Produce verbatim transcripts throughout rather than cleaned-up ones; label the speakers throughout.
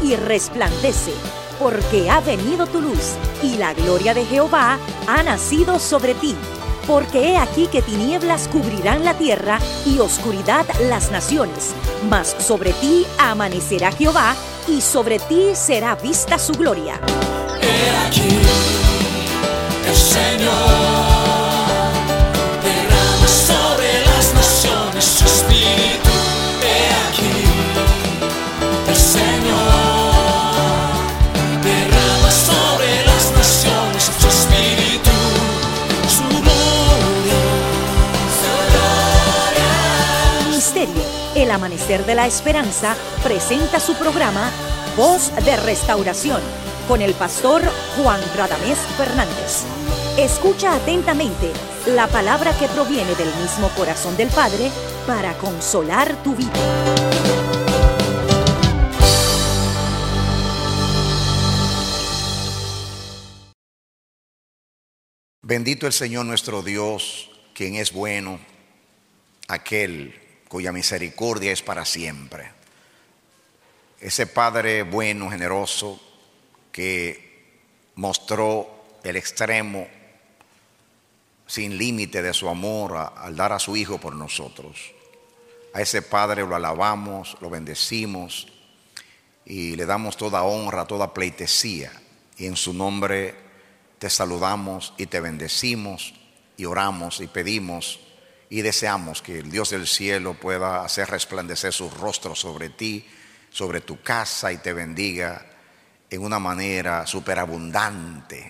Speaker 1: y resplandece, porque ha venido tu luz, y la gloria de Jehová ha nacido sobre ti. Porque he aquí que tinieblas cubrirán la tierra, y oscuridad las naciones. Mas sobre ti amanecerá Jehová, y sobre ti será vista su gloria.
Speaker 2: He aquí, el Señor derrama sobre las naciones su espíritu. He aquí, el Señor derrama sobre las naciones su espíritu, su gloria, su gloria.
Speaker 1: Ministerio El Amanecer de la Esperanza presenta su programa Voz de Restauración con el pastor Juan Radamés Fernández. Escucha atentamente la palabra que proviene del mismo corazón del Padre para consolar tu vida.
Speaker 3: Bendito el Señor nuestro Dios, quien es bueno, aquel cuya misericordia es para siempre. Ese Padre bueno, generoso, que mostró el extremo sin límite de su amor a, al dar a su Hijo por nosotros. A ese Padre lo alabamos, lo bendecimos y le damos toda honra, toda pleitesía. Y en su nombre te saludamos y te bendecimos y oramos y pedimos y deseamos que el Dios del cielo pueda hacer resplandecer su rostro sobre ti, sobre tu casa, y te bendiga en una manera superabundante,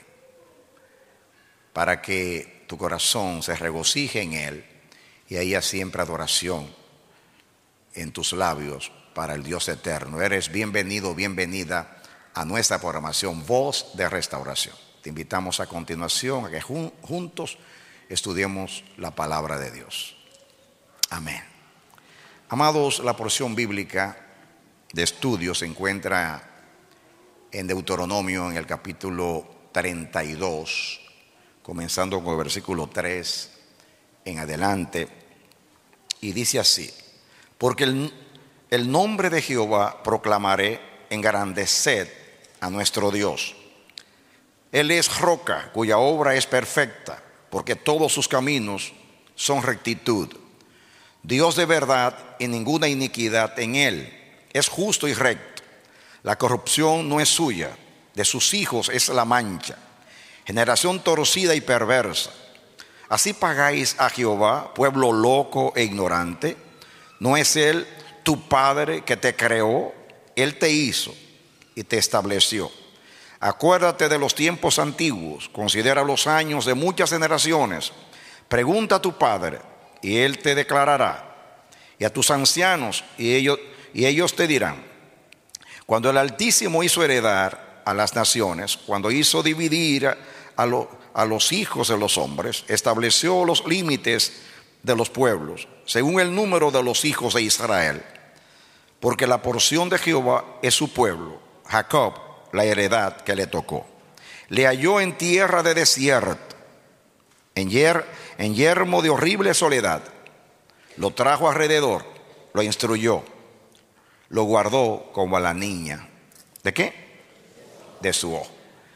Speaker 3: para que tu corazón se regocije en Él y haya siempre adoración en tus labios para el Dios eterno. Eres bienvenido, bienvenida a nuestra programación Voz de Restauración. Te invitamos a continuación a que jun- juntos estudiemos la palabra de Dios. Amén. Amados, la porción bíblica de estudio se encuentra en Deuteronomio, en el capítulo treinta y dos, comenzando con el versículo tres en adelante, y dice así: porque el, el nombre de Jehová proclamaré, engrandeced a nuestro Dios. Él es roca, cuya obra es perfecta, porque todos sus caminos son rectitud. Dios de verdad y ninguna iniquidad en él. Es justo y recto. La corrupción no es suya, de sus hijos es la mancha. Generación torcida y perversa. Así pagáis a Jehová, pueblo loco e ignorante. ¿No es él tu Padre que te creó? Él te hizo y te estableció. Acuérdate de los tiempos antiguos, considera los años de muchas generaciones. Pregunta a tu Padre y él te declarará, y a tus ancianos y ellos, y ellos te dirán. Cuando el Altísimo hizo heredar a las naciones, cuando hizo dividir a, lo, a los hijos de los hombres, estableció los límites de los pueblos, según el número de los hijos de Israel. Porque la porción de Jehová es su pueblo, Jacob, la heredad que le tocó. Le halló en tierra de desierto, en, yer, en yermo de horrible soledad. Lo trajo alrededor, lo instruyó, lo guardó como a la niña. ¿De qué? De su ojo.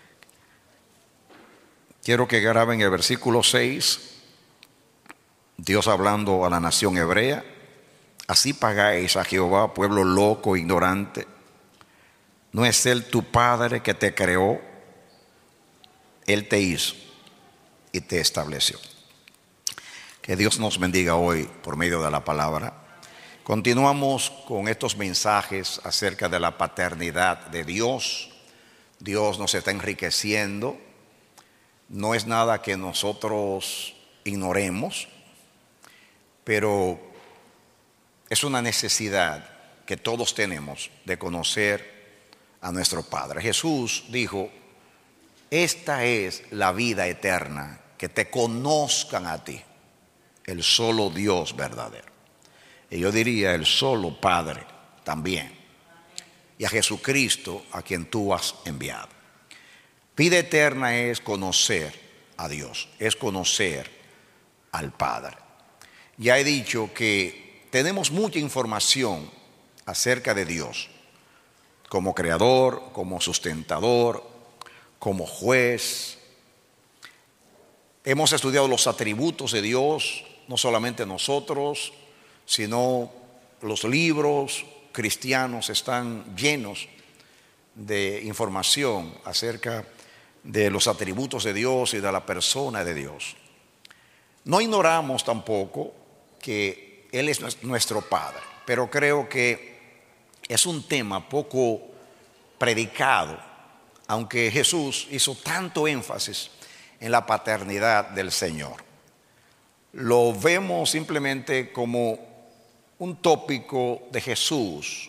Speaker 3: Quiero que graben el versículo seis, Dios hablando a la nación hebrea. Así pagáis a Jehová, pueblo loco, ignorante. ¿No es él tu Padre que te creó? Él te hizo y te estableció. Que Dios nos bendiga hoy por medio de la palabra. Continuamos con estos mensajes acerca de la paternidad de Dios. Dios nos está enriqueciendo. No es nada que nosotros ignoremos, pero es una necesidad que todos tenemos de conocer a nuestro Padre. Jesús dijo: esta es la vida eterna, que te conozcan a ti, el solo Dios verdadero. Y yo diría el solo Padre también, y a Jesucristo a quien tú has enviado. Vida eterna es conocer a Dios, es conocer al Padre. Ya he dicho que tenemos mucha información acerca de Dios. como creador, como sustentador, como juez. Hemos estudiado los atributos de Dios, no solamente nosotros, sino los libros cristianos están llenos de información acerca de los atributos de Dios y de la persona de Dios. No ignoramos tampoco que Él es nuestro Padre, pero creo que es un tema poco predicado, aunque Jesús hizo tanto énfasis en la paternidad del Señor. Lo vemos simplemente como un tópico de Jesús.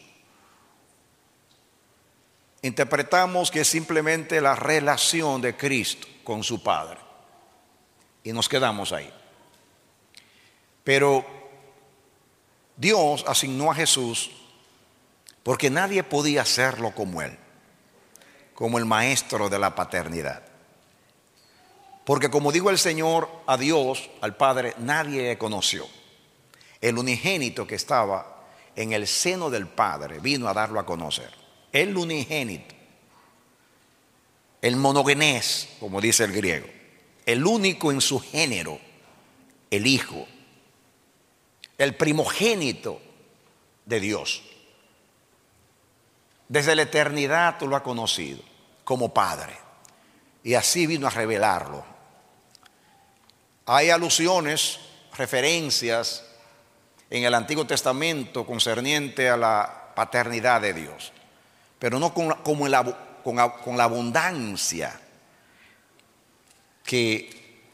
Speaker 3: Interpretamos que es simplemente la relación de Cristo con su Padre y nos quedamos ahí. Pero Dios asignó a Jesús porque nadie podía hacerlo como Él, como el maestro de la paternidad. Porque como dijo el Señor, a Dios, al Padre, nadie conoció. El unigénito que estaba en el seno del Padre vino a darlo a conocer. El unigénito, el monogenés, como dice el griego, el único en su género, el Hijo, el primogénito de Dios. Desde la eternidad tú lo has conocido como Padre y así vino a revelarlo. Hay alusiones, referencias en el Antiguo Testamento concerniente a la paternidad de Dios, pero no con, como la, con, con la abundancia que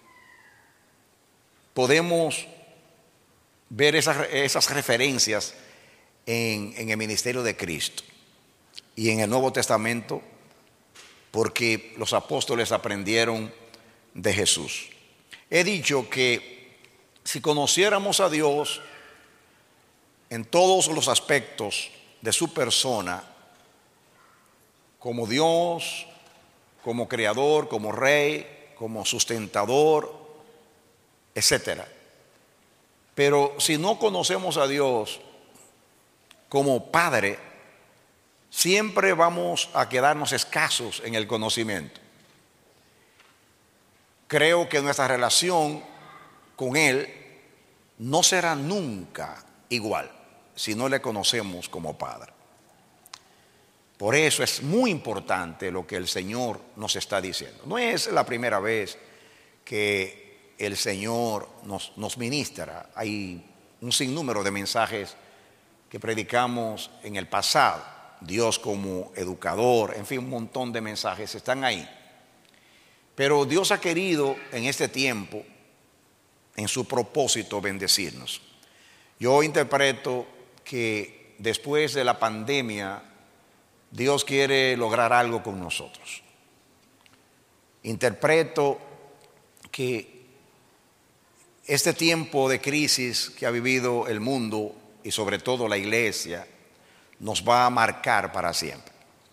Speaker 3: podemos ver esas, esas referencias en, en el ministerio de Cristo y en el Nuevo Testamento, porque los apóstoles aprendieron de Jesús. He dicho que si conociéramos a Dios en todos los aspectos de su persona, como Dios, como creador, como rey, como sustentador, etcétera. Pero si no conocemos a Dios como Padre, siempre vamos a quedarnos escasos en el conocimiento. Creo que nuestra relación con Él no será nunca igual si no le conocemos como Padre. Por eso es muy importante lo que el Señor nos está diciendo. No es la primera vez que el Señor nos, nos ministra. Hay un sinnúmero de mensajes que predicamos en el pasado. Dios como educador, en fin, un montón de mensajes están ahí. Pero Dios ha querido en este tiempo, en su propósito, bendecirnos. Yo interpreto que después de la pandemia, Dios quiere lograr algo con nosotros. Interpreto que este tiempo de crisis que ha vivido el mundo y sobre todo la iglesia nos va a marcar para siempre.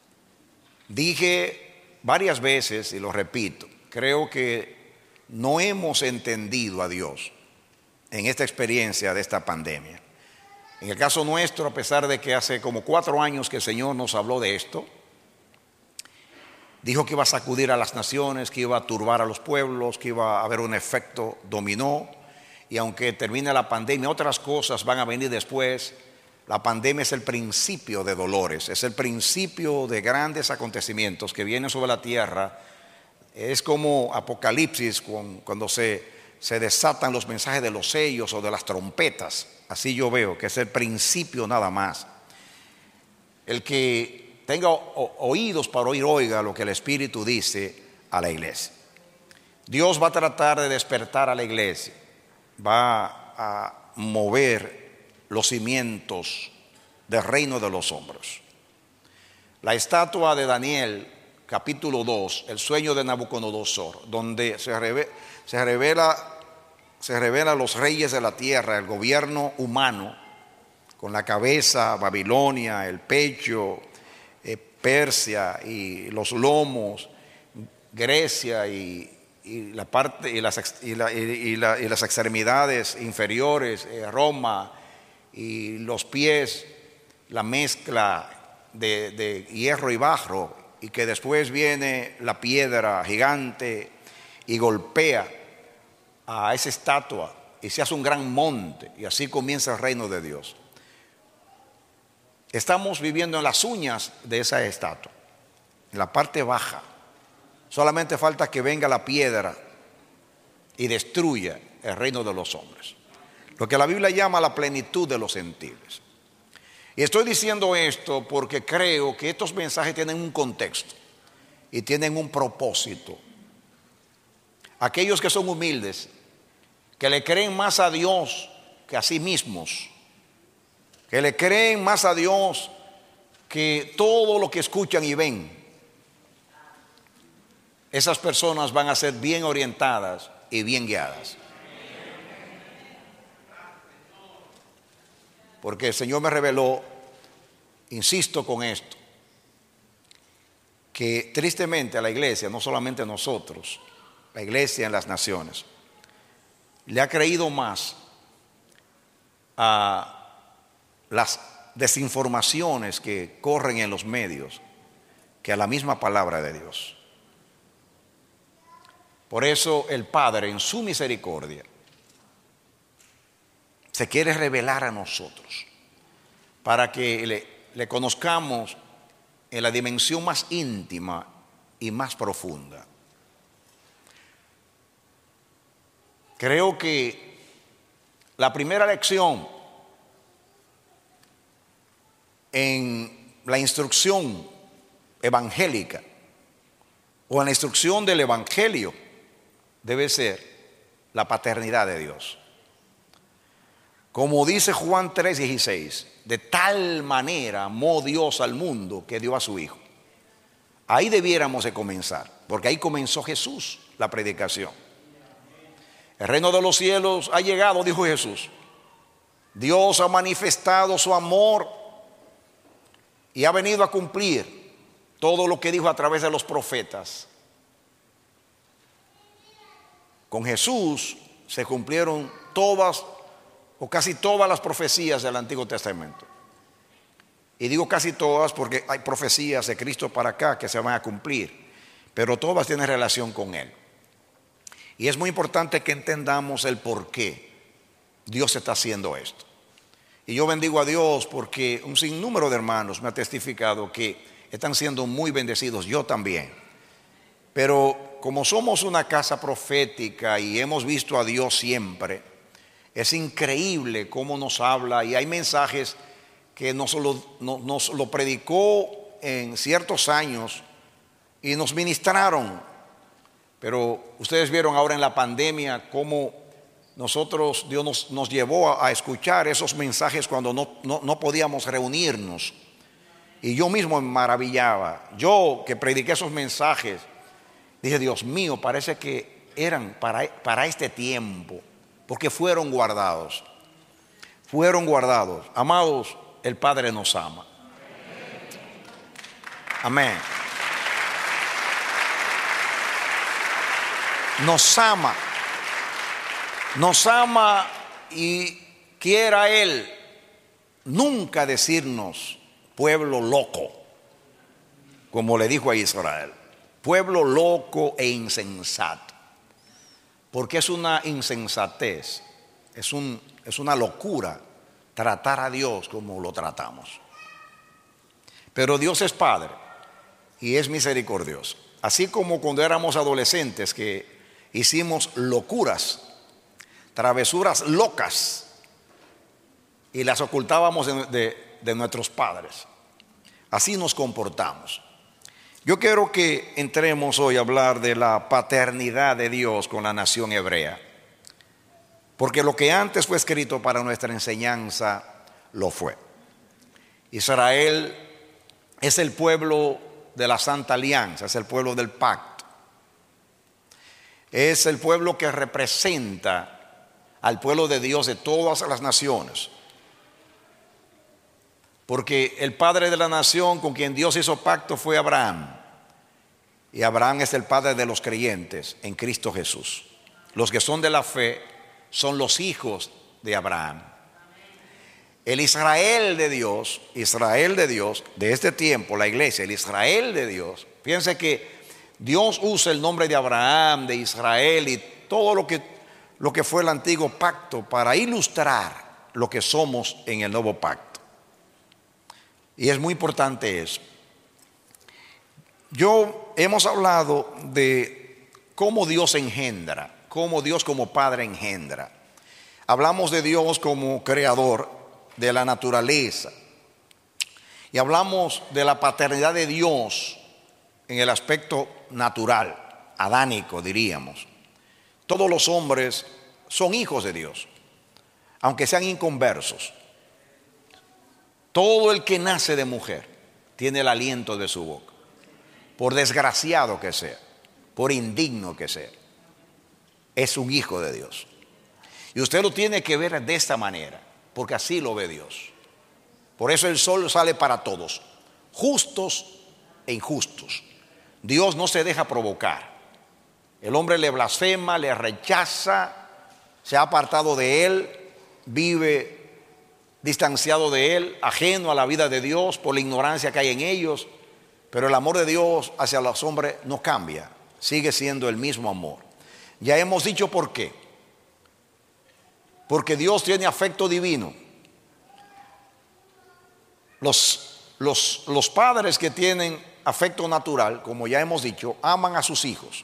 Speaker 3: Dije varias veces y lo repito, creo que no hemos entendido a Dios en esta experiencia de esta pandemia. En el caso nuestro, a pesar de que hace como cuatro años que el Señor nos habló de esto, dijo que iba a sacudir a las naciones, que iba a turbar a los pueblos, que iba a haber un efecto dominó, y aunque termine la pandemia, otras cosas van a venir después. La pandemia es el principio de dolores, es el principio de grandes acontecimientos que vienen sobre la tierra. Es como Apocalipsis cuando se, se desatan los mensajes de los sellos o de las trompetas. Así yo veo que es el principio nada más. El que tenga o, oídos para oír, oiga lo que el Espíritu dice a la iglesia. Dios va a tratar de despertar a la iglesia, va a mover los cimientos del reino de los hombres. La estatua de Daniel, capítulo dos, el sueño de Nabucodonosor, donde se revela, se revela se revela a los reyes de la tierra, el gobierno humano, con la cabeza Babilonia, el pecho eh, Persia y los lomos Grecia y, y la parte y las, y la, y la, y las extremidades inferiores eh, Roma, y los pies la mezcla de, de hierro y barro, y que después viene la piedra gigante y golpea a esa estatua y se hace un gran monte, y así comienza el reino de Dios. Estamos viviendo en las uñas de esa estatua, en la parte baja. Solamente falta que venga la piedra y destruya el reino de los hombres, lo que la Biblia llama la plenitud de los gentiles. Y estoy diciendo esto porque creo que estos mensajes tienen un contexto y tienen un propósito. Aquellos que son humildes, que le creen más a Dios que a sí mismos, que le creen más a Dios que todo lo que escuchan y ven, esas personas van a ser bien orientadas y bien guiadas. Porque el Señor me reveló, insisto con esto, que tristemente a la iglesia, no solamente a nosotros, la iglesia en las naciones, le ha creído más a las desinformaciones que corren en los medios que a la misma palabra de Dios. Por eso el Padre, en su misericordia, se quiere revelar a nosotros para que le, le conozcamos en la dimensión más íntima y más profunda. Creo que la primera lección en la instrucción evangélica o en la instrucción del evangelio debe ser la paternidad de Dios. Como dice Juan tres dieciséis, de tal manera amó Dios al mundo que dio a su Hijo. Ahí debiéramos de comenzar, porque ahí comenzó Jesús la predicación. El reino de los cielos ha llegado, dijo Jesús. Dios ha manifestado su amor y ha venido a cumplir todo lo que dijo a través de los profetas. Con Jesús se cumplieron todas o casi todas las profecías del Antiguo Testamento. Y digo casi todas porque hay profecías de Cristo para acá que se van a cumplir, pero todas tienen relación con Él. Y es muy importante que entendamos el por qué Dios está haciendo esto. Y yo bendigo a Dios porque un sinnúmero de hermanos me ha testificado que están siendo muy bendecidos, yo también. Pero como somos una casa profética y hemos visto a Dios siempre, es increíble cómo nos habla, y hay mensajes que nos lo, no, nos lo predicó en ciertos años y nos ministraron. Pero ustedes vieron ahora en la pandemia cómo nosotros, Dios nos, nos llevó a, a escuchar esos mensajes cuando no, no, no podíamos reunirnos. Y yo mismo me maravillaba. Yo que prediqué esos mensajes, dije, Dios mío, parece que eran para, para este tiempo, porque fueron guardados. Fueron guardados. Amados, el Padre nos ama. Amén. Nos ama. Nos ama y quiera Él nunca decirnos pueblo loco, como le dijo a Israel. Pueblo loco e insensato. Porque es una insensatez, es, un, es una locura tratar a Dios como lo tratamos. Pero Dios es Padre y es misericordioso. Así como cuando éramos adolescentes que hicimos locuras, travesuras locas y las ocultábamos de, de, de nuestros padres. Así nos comportamos. Yo quiero que entremos hoy a hablar de la paternidad de Dios con la nación hebrea, porque lo que antes fue escrito para nuestra enseñanza lo fue. Israel es el pueblo de la Santa Alianza, es el pueblo del pacto, es el pueblo que representa al pueblo de Dios de todas las naciones. Porque el padre de la nación con quien Dios hizo pacto fue Abraham. Y Abraham es el padre de los creyentes en Cristo Jesús. Los que son de la fe son los hijos de Abraham. El Israel de Dios, Israel de Dios, de este tiempo, la iglesia, el Israel de Dios. Fíjense que Dios usa el nombre de Abraham, de Israel y todo lo que, lo que fue el antiguo pacto para ilustrar lo que somos en el nuevo pacto. Y es muy importante eso. Yo hemos hablado de cómo Dios engendra, cómo Dios como Padre engendra. Hablamos de Dios como creador de la naturaleza. Y hablamos de la paternidad de Dios en el aspecto natural, adánico diríamos. Todos los hombres son hijos de Dios, aunque sean inconversos. Todo el que nace de mujer tiene el aliento de su boca, por desgraciado que sea, por indigno que sea, es un hijo de Dios. Y usted lo tiene que ver de esta manera, porque así lo ve Dios. Por eso el sol sale para todos, justos e injustos. Dios no se deja provocar. El hombre le blasfema, le rechaza, se ha apartado de él, vive distanciado de él, ajeno a la vida de Dios por la ignorancia que hay en ellos. Pero el amor de Dios hacia los hombres no cambia, sigue siendo el mismo amor. Ya hemos dicho por qué. Porque Dios tiene afecto divino. Los, los, los padres que tienen afecto natural, como ya hemos dicho, aman a sus hijos.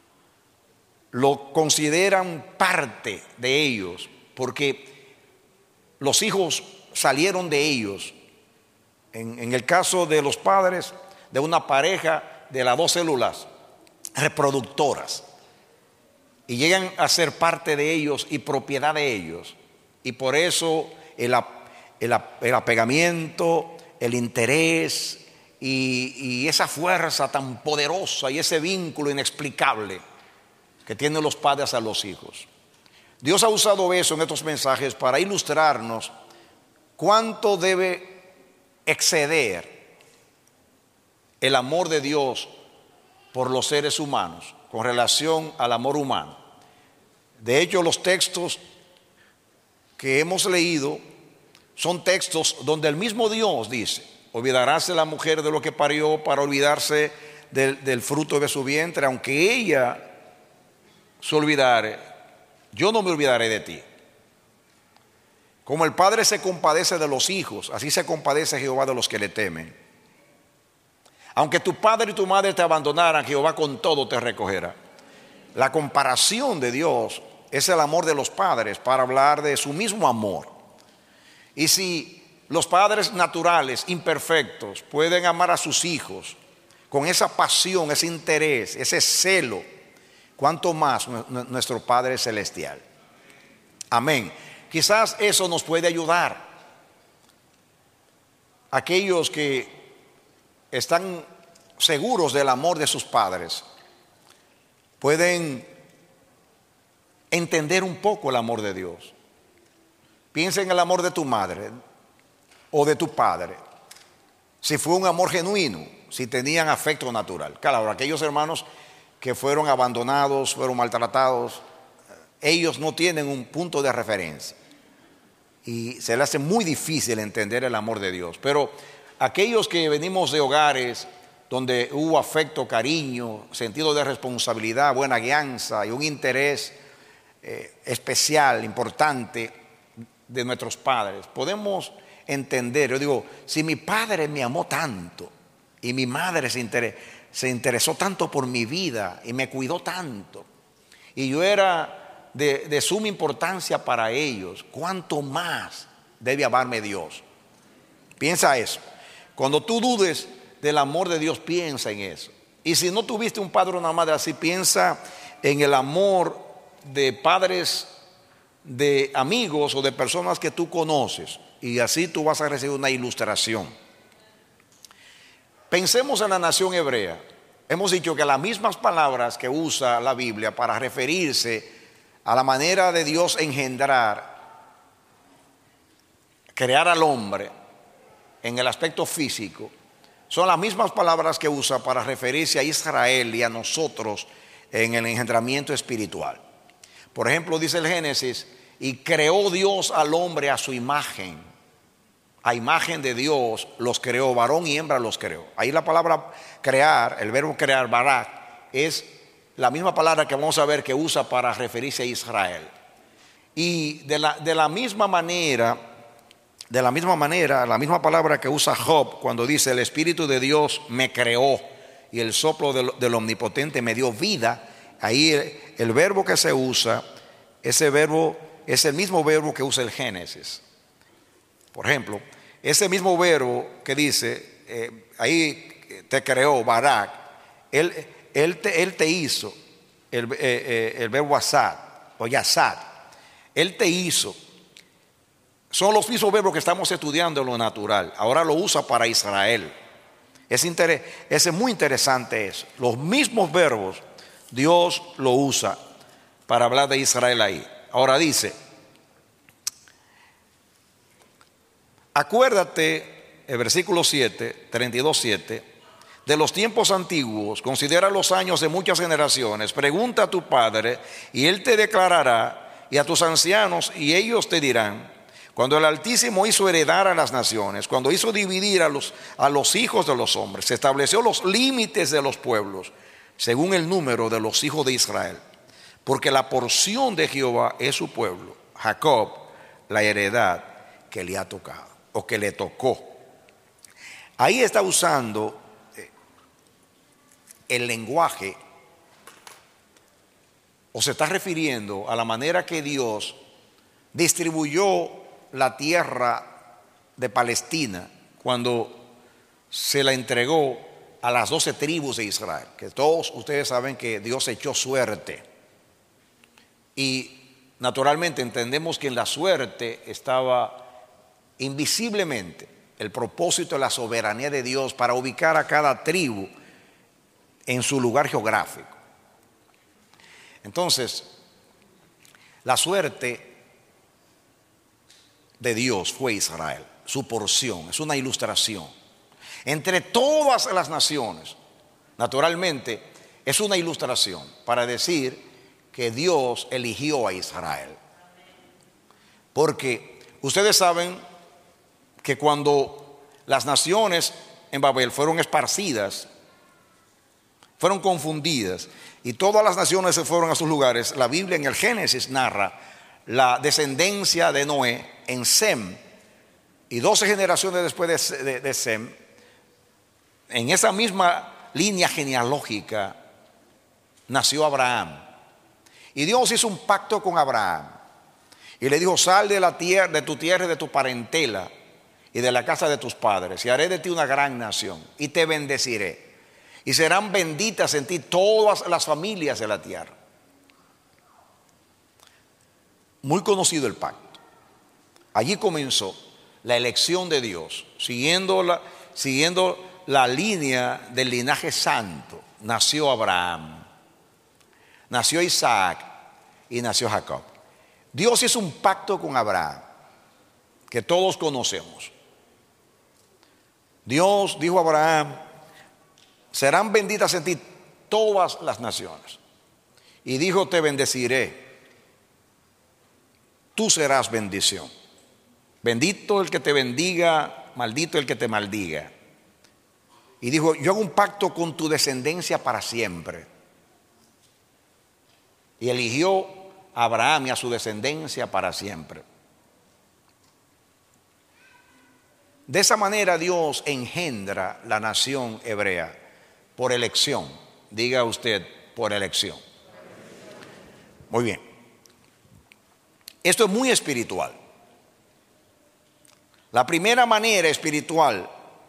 Speaker 3: Lo consideran parte de ellos, porque los hijos salieron de ellos. En, en el caso de los padres, de una pareja de las dos células reproductoras, y llegan a ser parte de ellos y propiedad de ellos. Y por eso el, el, el apegamiento, el interés y, y esa fuerza tan poderosa y ese vínculo inexplicable que tienen los padres a los hijos. Dios ha usado eso en estos mensajes para ilustrarnos cuánto debe exceder el amor de Dios por los seres humanos con relación al amor humano. De hecho, los textos que hemos leído son textos donde el mismo Dios dice: olvidaráse la mujer de lo que parió para olvidarse del, del fruto de su vientre, aunque ella se olvidare, yo no me olvidaré de ti. Como el Padre se compadece de los hijos, así se compadece Jehová de los que le temen. Aunque tu padre y tu madre te abandonaran, Jehová con todo te recogerá. La comparación de Dios es el amor de los padres para hablar de su mismo amor. Y si los padres naturales, imperfectos, pueden amar a sus hijos con esa pasión, ese interés, ese celo, cuánto más nuestro Padre Celestial. Amén. Quizás eso nos puede ayudar. Aquellos que están seguros del amor de sus padres pueden entender un poco el amor de Dios. Piensa en el amor de tu madre o de tu padre. Si fue un amor genuino, si tenían afecto natural. Claro, aquellos hermanos que fueron abandonados, fueron maltratados, ellos no tienen un punto de referencia y se les hace muy difícil entender el amor de Dios. Pero aquellos que venimos de hogares donde hubo afecto, cariño, sentido de responsabilidad, buena guianza y un interés eh, especial, importante de nuestros padres, podemos entender. Yo digo, si mi padre me amó tanto y mi madre se, inter- se interesó tanto por mi vida y me cuidó tanto, y yo era de, de suma importancia para ellos, ¿cuánto más debe amarme Dios? Piensa eso. Cuando tú dudes del amor de Dios, piensa en eso. Y si no tuviste un padre o una madre así, piensa en el amor de padres, de amigos o de personas que tú conoces, y así tú vas a recibir una ilustración. Pensemos en la nación hebrea. Hemos dicho que las mismas palabras que usa la Biblia para referirse a la manera de Dios engendrar, crear al hombre en el aspecto físico, son las mismas palabras que usa para referirse a Israel y a nosotros en el engendramiento espiritual. Por ejemplo, dice el Génesis: y creó Dios al hombre a su imagen, A imagen de Dios los creó, varón y hembra los creó. Ahí la palabra crear, el verbo crear, barak, es la misma palabra que vamos a ver que usa para referirse a Israel. Y de la, de la misma manera, de la misma manera, la misma palabra que usa Job cuando dice el Espíritu de Dios me creó y el soplo del, del Omnipotente me dio vida. Ahí el, el verbo que se usa, ese verbo es el mismo verbo que usa el Génesis. Por ejemplo, ese mismo verbo que dice, eh, ahí te creó, barak, él, él, te, él te hizo, el, eh, eh, el verbo asad o yasad, él te hizo. Son los mismos verbos que estamos estudiando en lo natural. Ahora lo usa para Israel. Es, inter, es muy interesante eso. Los mismos verbos Dios lo usa para hablar de Israel ahí. Ahora dice, acuérdate, el versículo siete, treinta y dos, siete, de los tiempos antiguos, considera los años de muchas generaciones, pregunta a tu padre y él te declarará, y a tus ancianos y ellos te dirán, cuando el Altísimo hizo heredar a las naciones, cuando hizo dividir a los, a los hijos de los hombres, se estableció los límites de los pueblos, según el número de los hijos de Israel, porque la porción de Jehová es su pueblo, Jacob, la heredad que le ha tocado o que le tocó. Ahí está usando el lenguaje, o se está refiriendo a la manera que Dios distribuyó la tierra de Palestina cuando se la entregó a las doce tribus de Israel, que todos ustedes saben que Dios echó suerte. Y naturalmente entendemos que en la suerte estaba invisiblemente el propósito de la soberanía de Dios para ubicar a cada tribu en su lugar geográfico. Entonces, la suerte de Dios fue Israel, su porción, es una ilustración. Entre todas las naciones, naturalmente, es una ilustración para decir que Dios eligió a Israel. Porque ustedes saben que cuando las naciones en Babel fueron esparcidas, fueron confundidas y todas las naciones se fueron a sus lugares, la Biblia en el Génesis narra la descendencia de Noé en Sem, y doce generaciones después de, de, de Sem, en esa misma línea genealógica nació Abraham. Y Dios hizo un pacto con Abraham y le dijo: sal de la tierra, de tu tierra y de tu parentela y de la casa de tus padres, y haré de ti una gran nación y te bendeciré, y serán benditas en ti todas las familias de la tierra. Muy conocido el pacto. Allí comenzó la elección de Dios, siguiendo la, siguiendo la línea del linaje santo. Nació Abraham, nació Isaac y nació Jacob. Dios hizo un pacto con Abraham que todos conocemos. Dios dijo a Abraham: serán benditas en ti todas las naciones. Y dijo: te bendeciré, tú serás bendición. Bendito el que te bendiga, maldito el que te maldiga. Y dijo: yo hago un pacto con tu descendencia para siempre. Y eligió a Abraham y a su descendencia para siempre. De esa manera Dios engendra la nación hebrea por elección. Diga usted, por elección. Muy bien. Esto es muy espiritual. La primera manera espiritual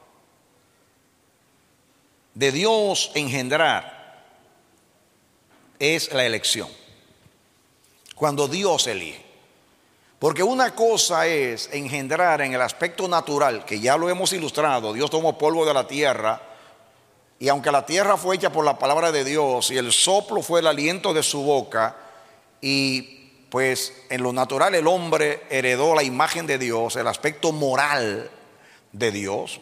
Speaker 3: de Dios engendrar es la elección. Cuando Dios elige. Porque una cosa es engendrar en el aspecto natural, que ya lo hemos ilustrado. Dios tomó polvo de la tierra, y aunque la tierra fue hecha por la palabra de Dios y el soplo fue el aliento de su boca, y pues en lo natural el hombre heredó la imagen de Dios, el aspecto moral de Dios.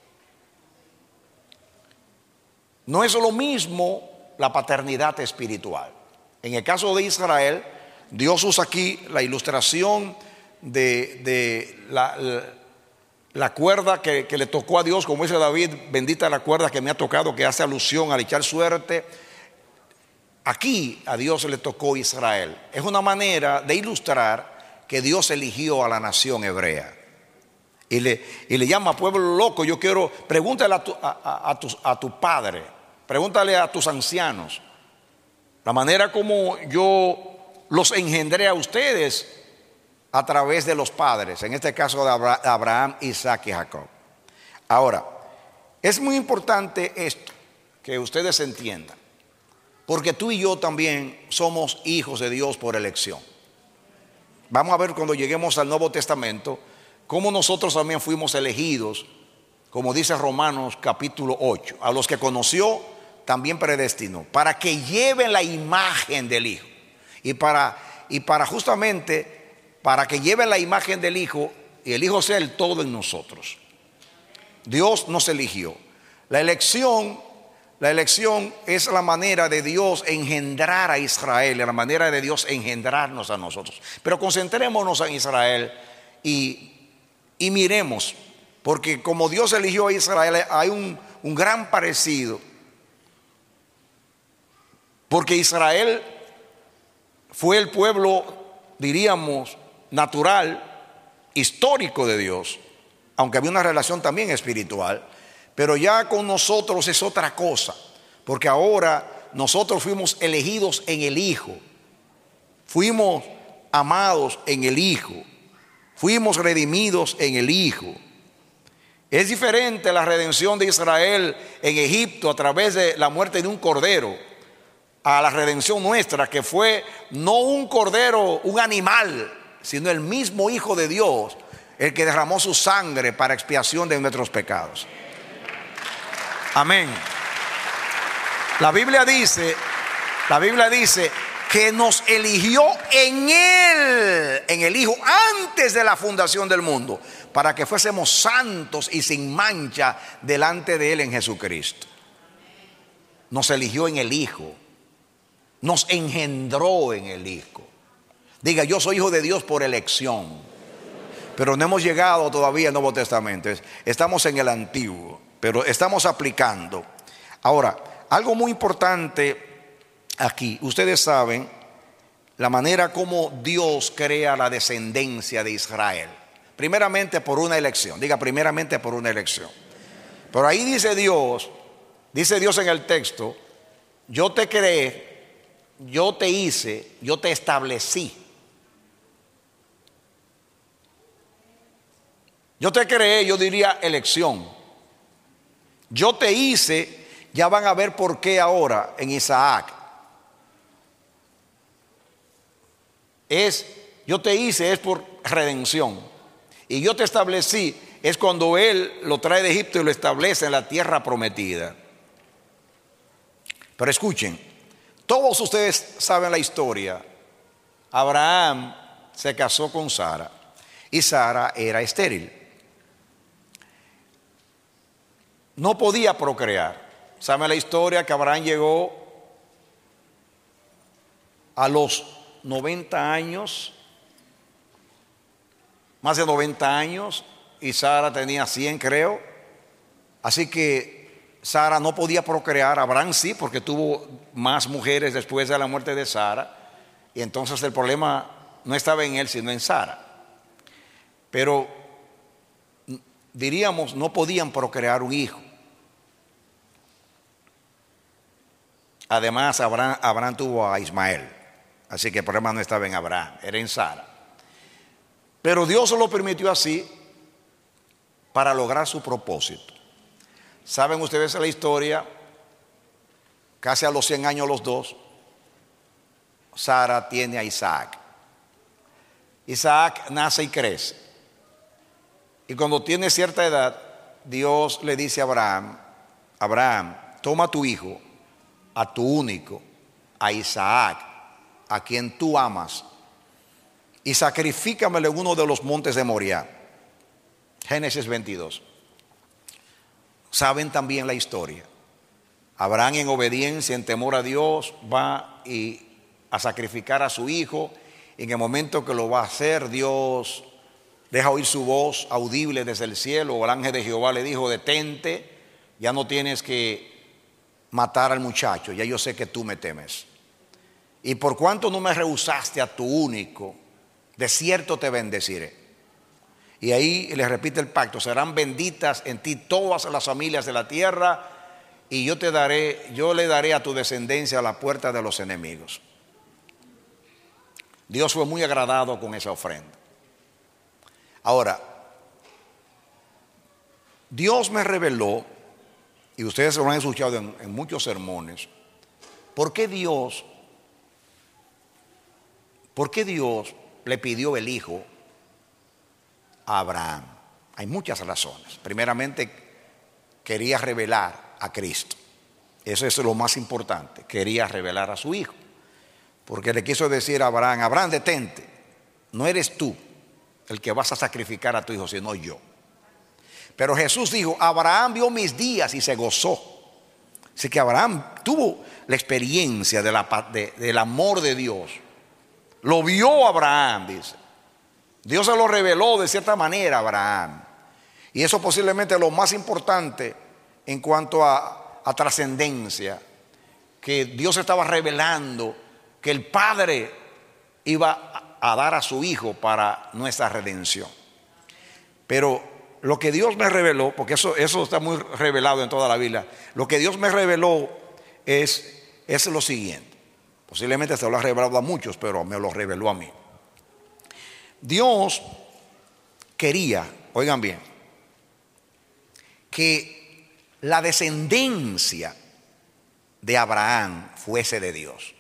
Speaker 3: No es lo mismo la paternidad espiritual. En el caso de Israel, Dios usa aquí la ilustración de, de la, la cuerda que, que le tocó a Dios, como dice David, bendita la cuerda que me ha tocado, que hace alusión al echar suerte. Aquí a Dios le tocó Israel. Es una manera de ilustrar que Dios eligió a la nación hebrea. Y le, y le llama pueblo loco. Yo quiero, pregúntale a tu, a, a, a, tu, a tu padre, pregúntale a tus ancianos, la manera como yo los engendré a ustedes a través de los padres, en este caso de Abraham, Isaac y Jacob. Ahora, es muy importante esto, que ustedes entiendan, porque tú y yo también somos hijos de Dios por elección. Vamos a ver cuando lleguemos al Nuevo Testamento, cómo nosotros también fuimos elegidos, como dice Romanos capítulo ocho, a los que conoció también predestinó, para que lleven la imagen del Hijo, y para, y para justamente... para que lleven la imagen del Hijo y el Hijo sea el todo en nosotros. Dios nos eligió. La elección, la elección es la manera de Dios engendrar a Israel, la manera de Dios engendrarnos a nosotros. Pero concentrémonos en Israel y, y miremos, porque como Dios eligió a Israel, hay un, un gran parecido. Porque Israel fue el pueblo, diríamos, natural, histórico de Dios, aunque había una relación también espiritual, pero ya con nosotros es otra cosa, porque ahora nosotros fuimos elegidos en el Hijo, fuimos amados en el Hijo, fuimos redimidos en el Hijo. Es diferente la redención de Israel en Egipto a través de la muerte de un cordero, a la redención nuestra, que fue no un cordero, un animal, sino el mismo Hijo de Dios, el que derramó su sangre para expiación de nuestros pecados. Amén. La Biblia dice, la Biblia dice que nos eligió en Él, en el Hijo, antes de la fundación del mundo, para que fuésemos santos y sin mancha delante de Él en Jesucristo. Nos eligió en el Hijo, nos engendró en el Hijo. Diga, yo soy hijo de Dios por elección. Pero no hemos llegado todavía al Nuevo Testamento. Estamos en el Antiguo, pero estamos aplicando. Ahora, algo muy importante aquí. Ustedes saben la manera como Dios crea la descendencia de Israel. Primeramente por una elección. Diga, primeramente por una elección. Pero ahí dice Dios, dice Dios en el texto, yo te creé, yo te hice, yo te establecí. Yo te creé, yo diría elección. Yo te hice, ya van a ver por qué ahora en Isaac. Es, yo te hice, es por redención. Y yo te establecí, es cuando él lo trae de Egipto y lo establece en la tierra prometida. Pero escuchen, todos ustedes saben la historia. Abraham se casó con Sara y Sara era estéril. No podía procrear. ¿Saben la historia? Que Abraham llegó a los noventa años, más de noventa años, y Sara tenía cien, creo. Así que Sara no podía procrear. Abraham sí, porque tuvo más mujeres después de la muerte de Sara, y entonces el problema no estaba en él, sino en Sara. Pero diríamos, no podían procrear un hijo. Además, Abraham, Abraham tuvo a Ismael, así que el problema no estaba en Abraham, era en Sara. Pero Dios lo permitió así para lograr su propósito. ¿Saben ustedes la historia? Casi a los cien años los dos, Sara tiene a Isaac. Isaac nace y crece. Y cuando tiene cierta edad, Dios le dice a Abraham, Abraham, toma tu hijo, a tu único, a Isaac, a quien tú amas, y sacrifícamelo en uno de los montes de Moriah. Génesis veintidós. Saben también la historia. Abraham, en obediencia, en temor a Dios, va y a sacrificar a su hijo. En el momento que lo va a hacer, Dios deja oír su voz audible desde el cielo. El ángel de Jehová le dijo: detente, ya no tienes que matar al muchacho, ya yo sé que tú me temes. Y por cuanto no me rehusaste a tu único, de cierto te bendeciré. Y ahí le repite el pacto: serán benditas en ti todas las familias de la tierra, y yo te daré, yo le daré a tu descendencia la puerta de los enemigos. Dios fue muy agradado con esa ofrenda. Ahora, Dios me reveló, y ustedes lo han escuchado en, en muchos sermones, ¿por qué Dios, por qué Dios le pidió el hijo a Abraham? Hay muchas razones. Primeramente, quería revelar a Cristo. Eso es lo más importante. Quería revelar a su hijo, porque le quiso decir a Abraham: Abraham, detente, no eres tú el que vas a sacrificar a tu hijo, sino yo. Pero Jesús dijo: Abraham vio mis días y se gozó. Así que Abraham tuvo la experiencia de la, de, del amor de Dios. Lo vio Abraham, dice. Dios se lo reveló de cierta manera a Abraham. Y eso posiblemente es lo más importante en cuanto a, a trascendencia, que Dios estaba revelando que el Padre iba a, a dar a su Hijo para nuestra redención. Pero lo que Dios me reveló, porque eso, eso está muy revelado en toda la Biblia, lo que Dios me reveló es, es lo siguiente. Posiblemente se lo ha revelado a muchos, pero me lo reveló a mí. Dios quería, oigan bien, que la descendencia de Abraham fuese de Dios.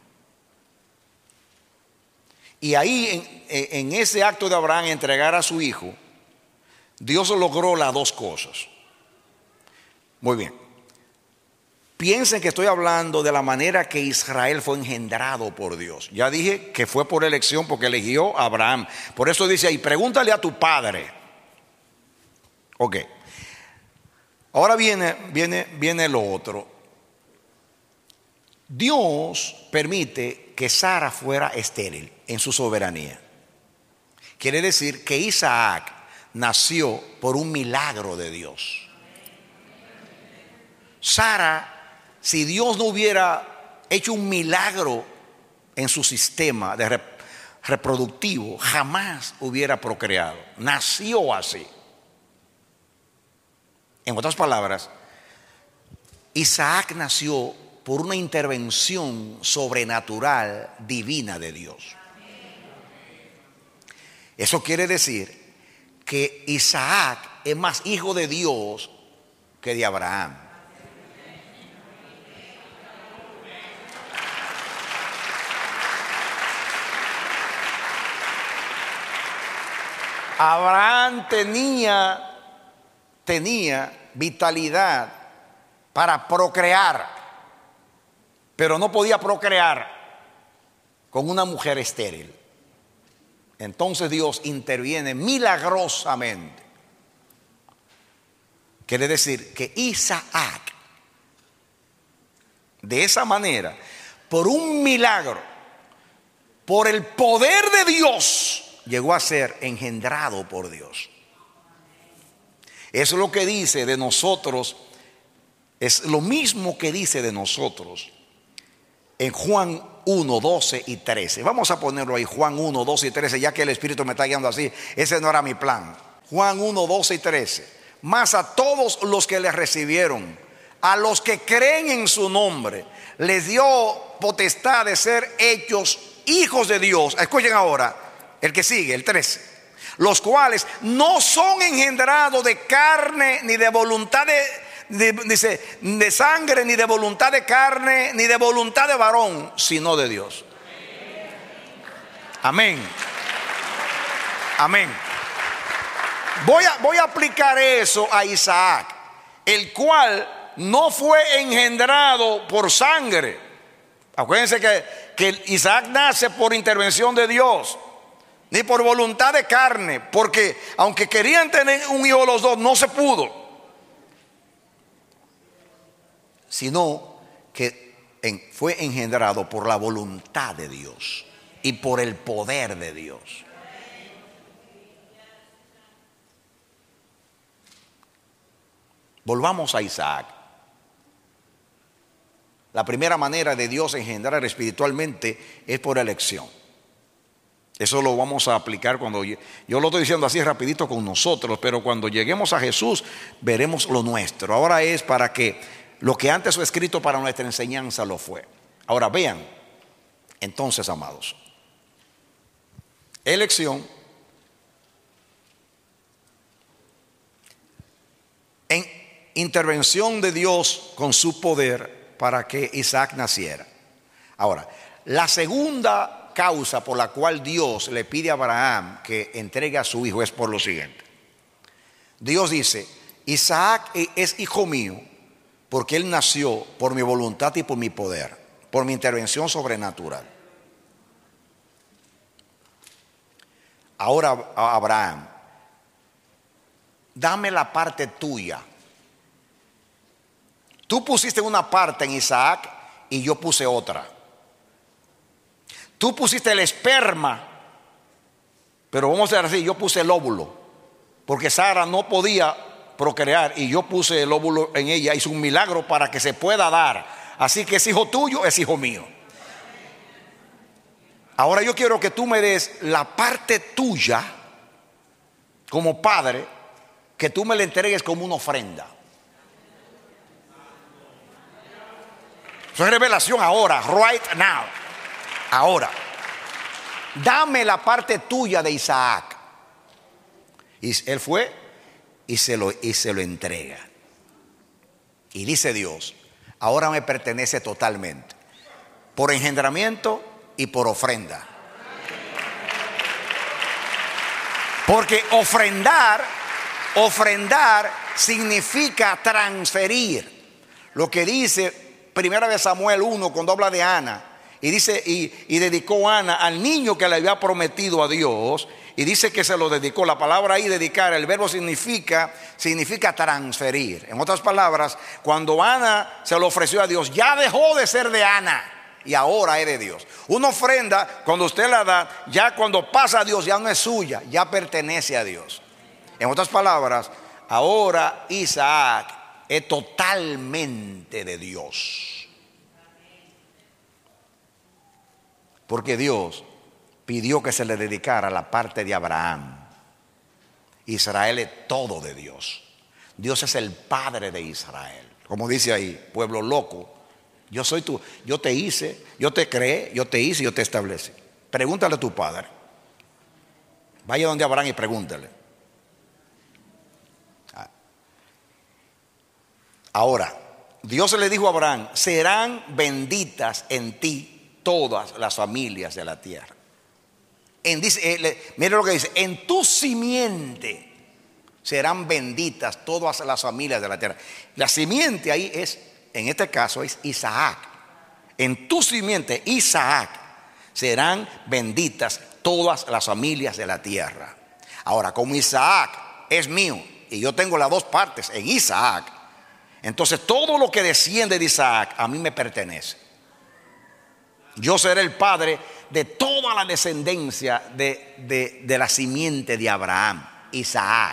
Speaker 3: Y ahí en, en ese acto de Abraham entregar a su hijo, Dios logró las dos cosas. Muy bien. Piensen que estoy hablando de la manera que Israel fue engendrado por Dios. Ya dije que fue por elección, porque eligió a Abraham. Por eso dice ahí: pregúntale a tu padre. Ok. Ahora viene, viene, viene lo otro. Dios permite que Sara fuera estéril en su soberanía. Quiere decir que Isaac nació por un milagro de Dios. Sara, si Dios no hubiera hecho un milagro en su sistema de rep- reproductivo, jamás hubiera procreado. Nació así. En otras palabras, Isaac nació por una intervención sobrenatural divina de Dios. Eso quiere decir que Isaac es más hijo de Dios que de Abraham. Abraham tenía, tenía vitalidad para procrear, pero no podía procrear con una mujer estéril. Entonces Dios interviene milagrosamente. Quiere decir que Isaac, de esa manera, por un milagro, por el poder de Dios, llegó a ser engendrado por Dios. Eso es lo que dice de nosotros, es lo mismo que dice de nosotros en Juan uno, doce y trece. Vamos a ponerlo ahí, Juan uno, doce y trece, ya que el Espíritu me está guiando así. Ese no era mi plan. Juan uno, doce y trece. Mas a todos los que le recibieron, a los que creen en su nombre, les dio potestad de ser hechos hijos de Dios. Escuchen ahora el que sigue, el trece. Los cuales no son engendrados de carne ni de voluntad de, de, dice, de sangre, ni de voluntad de carne, ni de voluntad de varón, sino de Dios. Amén. Amén. Voy a, voy a aplicar eso a Isaac, el cual no fue engendrado por sangre. Acuérdense que, que Isaac nace por intervención de Dios, ni por voluntad de carne, porque aunque querían tener un hijo los dos, no se pudo, sino que en, fue engendrado por la voluntad de Dios y por el poder de Dios. Volvamos a Isaac. La primera manera de Dios engendrar espiritualmente es por elección. Eso lo vamos a aplicar cuando yo, yo lo estoy diciendo así rapidito con nosotros, pero cuando lleguemos a Jesús veremos lo nuestro. Ahora es para que lo que antes fue escrito para nuestra enseñanza lo fue. Ahora vean, entonces, amados, elección en intervención de Dios con su poder para que Isaac naciera. Ahora, la segunda causa por la cual Dios le pide a Abraham que entregue a su hijo es por lo siguiente. Dios dice: Isaac es hijo mío porque él nació por mi voluntad y por mi poder, por mi intervención sobrenatural. Ahora, Abraham, dame la parte tuya. Tú pusiste una parte en Isaac y yo puse otra. Tú pusiste el esperma, pero vamos a decir así, yo puse el óvulo, porque Sara no podía procrear y yo puse el óvulo en ella. Hizo un milagro para que se pueda dar. Así que es hijo tuyo, es hijo mío. Ahora yo quiero que tú me des la parte tuya como padre, que tú me la entregues como una ofrenda. Eso es revelación ahora, right now. Ahora, dame la parte tuya de Isaac. Y él fue y se lo, y se lo entrega. Y dice Dios: ahora me pertenece totalmente, por engendramiento y por ofrenda. Porque ofrendar, ofrendar significa transferir. Lo que dice Primera de Samuel uno cuando habla de Ana. Y dice, y, y dedicó Ana al niño que le había prometido a Dios. Y dice que se lo dedicó. La palabra ahí, dedicar, el verbo significa, significa transferir. En otras palabras, cuando Ana se lo ofreció a Dios, ya dejó de ser de Ana y ahora es de Dios. Una ofrenda, cuando usted la da, ya cuando pasa a Dios, ya no es suya, ya pertenece a Dios. En otras palabras, ahora Isaac es totalmente de Dios. Porque Dios pidió que se le dedicara la parte de Abraham. Israel es todo de Dios. Dios es el padre de Israel. Como dice ahí, pueblo loco, yo soy tú, yo te hice, yo te creé, yo te hice, yo te establecí. Pregúntale a tu padre. Vaya donde Abraham y pregúntale. Ahora, Dios le dijo a Abraham: serán benditas en ti todas las familias de la tierra. En, dice, eh, le, mire lo que dice: en tu simiente serán benditas todas las familias de la tierra. La simiente ahí es, en este caso, es Isaac. En tu simiente, Isaac, serán benditas todas las familias de la tierra. Ahora, como Isaac es mío y yo tengo las dos partes en Isaac, entonces todo lo que desciende de Isaac a mí me pertenece. Yo seré el padre de toda la descendencia de, de, de la simiente de Abraham, Isaac.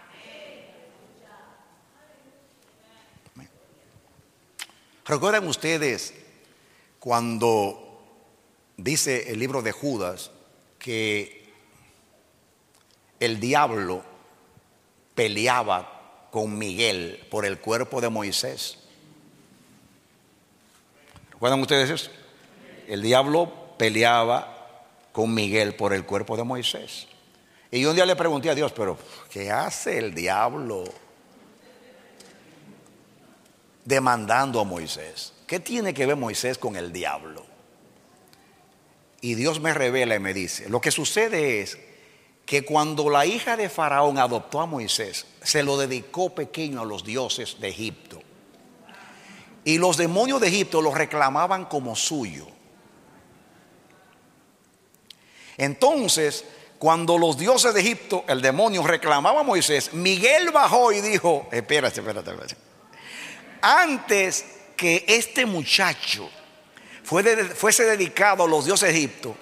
Speaker 3: ¿Recuerdan ustedes cuando dice el libro de Judas que el diablo peleaba con Miguel por el cuerpo de Moisés? ¿Recuerdan ustedes eso? El diablo peleaba con Miguel por el cuerpo de Moisés. Y yo un día le pregunté a Dios: pero ¿qué hace el diablo demandando a Moisés? ¿Qué tiene que ver Moisés con el diablo? Y Dios me revela y me dice: lo que sucede es que cuando la hija de Faraón adoptó a Moisés, se lo dedicó pequeño a los dioses de Egipto. Y los demonios de Egipto lo reclamaban como suyo. Entonces, cuando los dioses de Egipto, el demonio, reclamaba a Moisés, Miguel bajó y dijo: espérate, espérate, espérate. Antes que este muchacho fuese dedicado a los dioses de Egipto,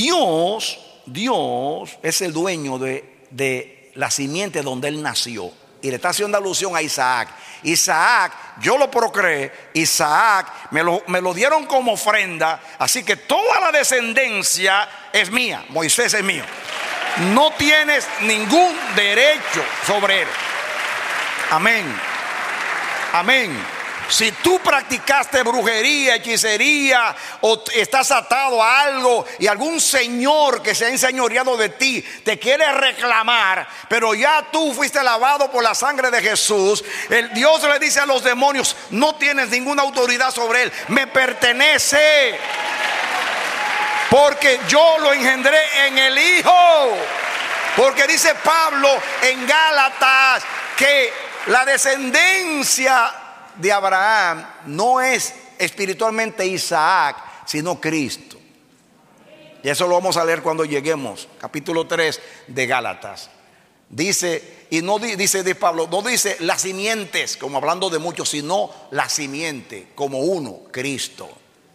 Speaker 3: Dios, Dios es el dueño de, de la simiente donde él nació. Y le está haciendo alusión a Isaac. Isaac, yo lo procreé. Isaac me lo, me lo dieron como ofrenda. Así que toda la descendencia es mía. Moisés es mío. No tienes ningún derecho sobre él. Amén. Amén. Si tú practicaste brujería, hechicería, o estás atado a algo y algún señor que se ha enseñoreado de ti te quiere reclamar, pero ya tú fuiste lavado por la sangre de Jesús, el Dios le dice a los demonios: no tienes ninguna autoridad sobre él, me pertenece, porque yo lo engendré en el Hijo. Porque dice Pablo en Gálatas que la descendencia de Abraham no es espiritualmente Isaac, sino Cristo. Y eso lo vamos a leer cuando lleguemos, capítulo tres de Gálatas. Dice, y no dice de Pablo, no dice las simientes, como hablando de muchos, sino la simiente, como uno, Cristo.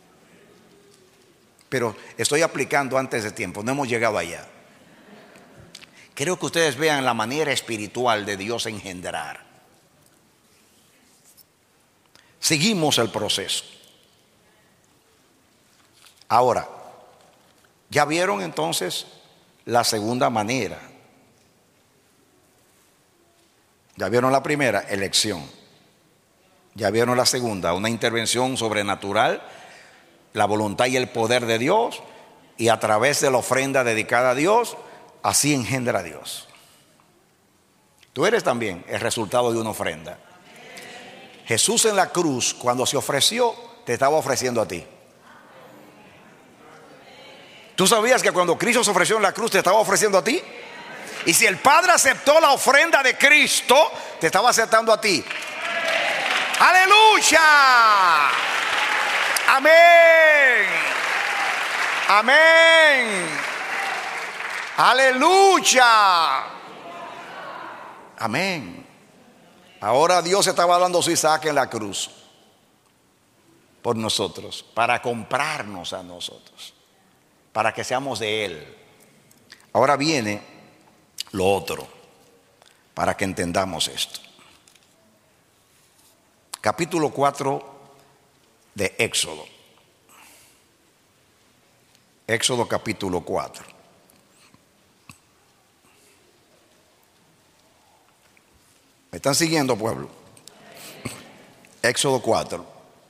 Speaker 3: Pero estoy aplicando antes de tiempo, no hemos llegado allá. Quiero que ustedes vean la manera espiritual de Dios engendrar. Seguimos el proceso. Ahora, ya vieron entonces la segunda manera. Ya vieron la primera, elección. Ya vieron la segunda, una intervención sobrenatural, la voluntad y el poder de Dios, y a través de la ofrenda dedicada a Dios, así engendra a Dios. Tú eres también el resultado de una ofrenda. Jesús en la cruz, cuando se ofreció, te estaba ofreciendo a ti. ¿Tú sabías que cuando Cristo se ofreció en la cruz te estaba ofreciendo a ti? Y si el Padre aceptó la ofrenda de Cristo, te estaba aceptando a ti. ¡Aleluya! ¡Amén! ¡Amén! ¡Aleluya! ¡Amén! Ahora Dios estaba dando su Isaac en la cruz por nosotros, para comprarnos a nosotros, para que seamos de Él. Ahora viene lo otro, para que entendamos esto. Capítulo cuatro de Éxodo. Éxodo capítulo cuatro. ¿Me están siguiendo, pueblo? Éxodo cuatro.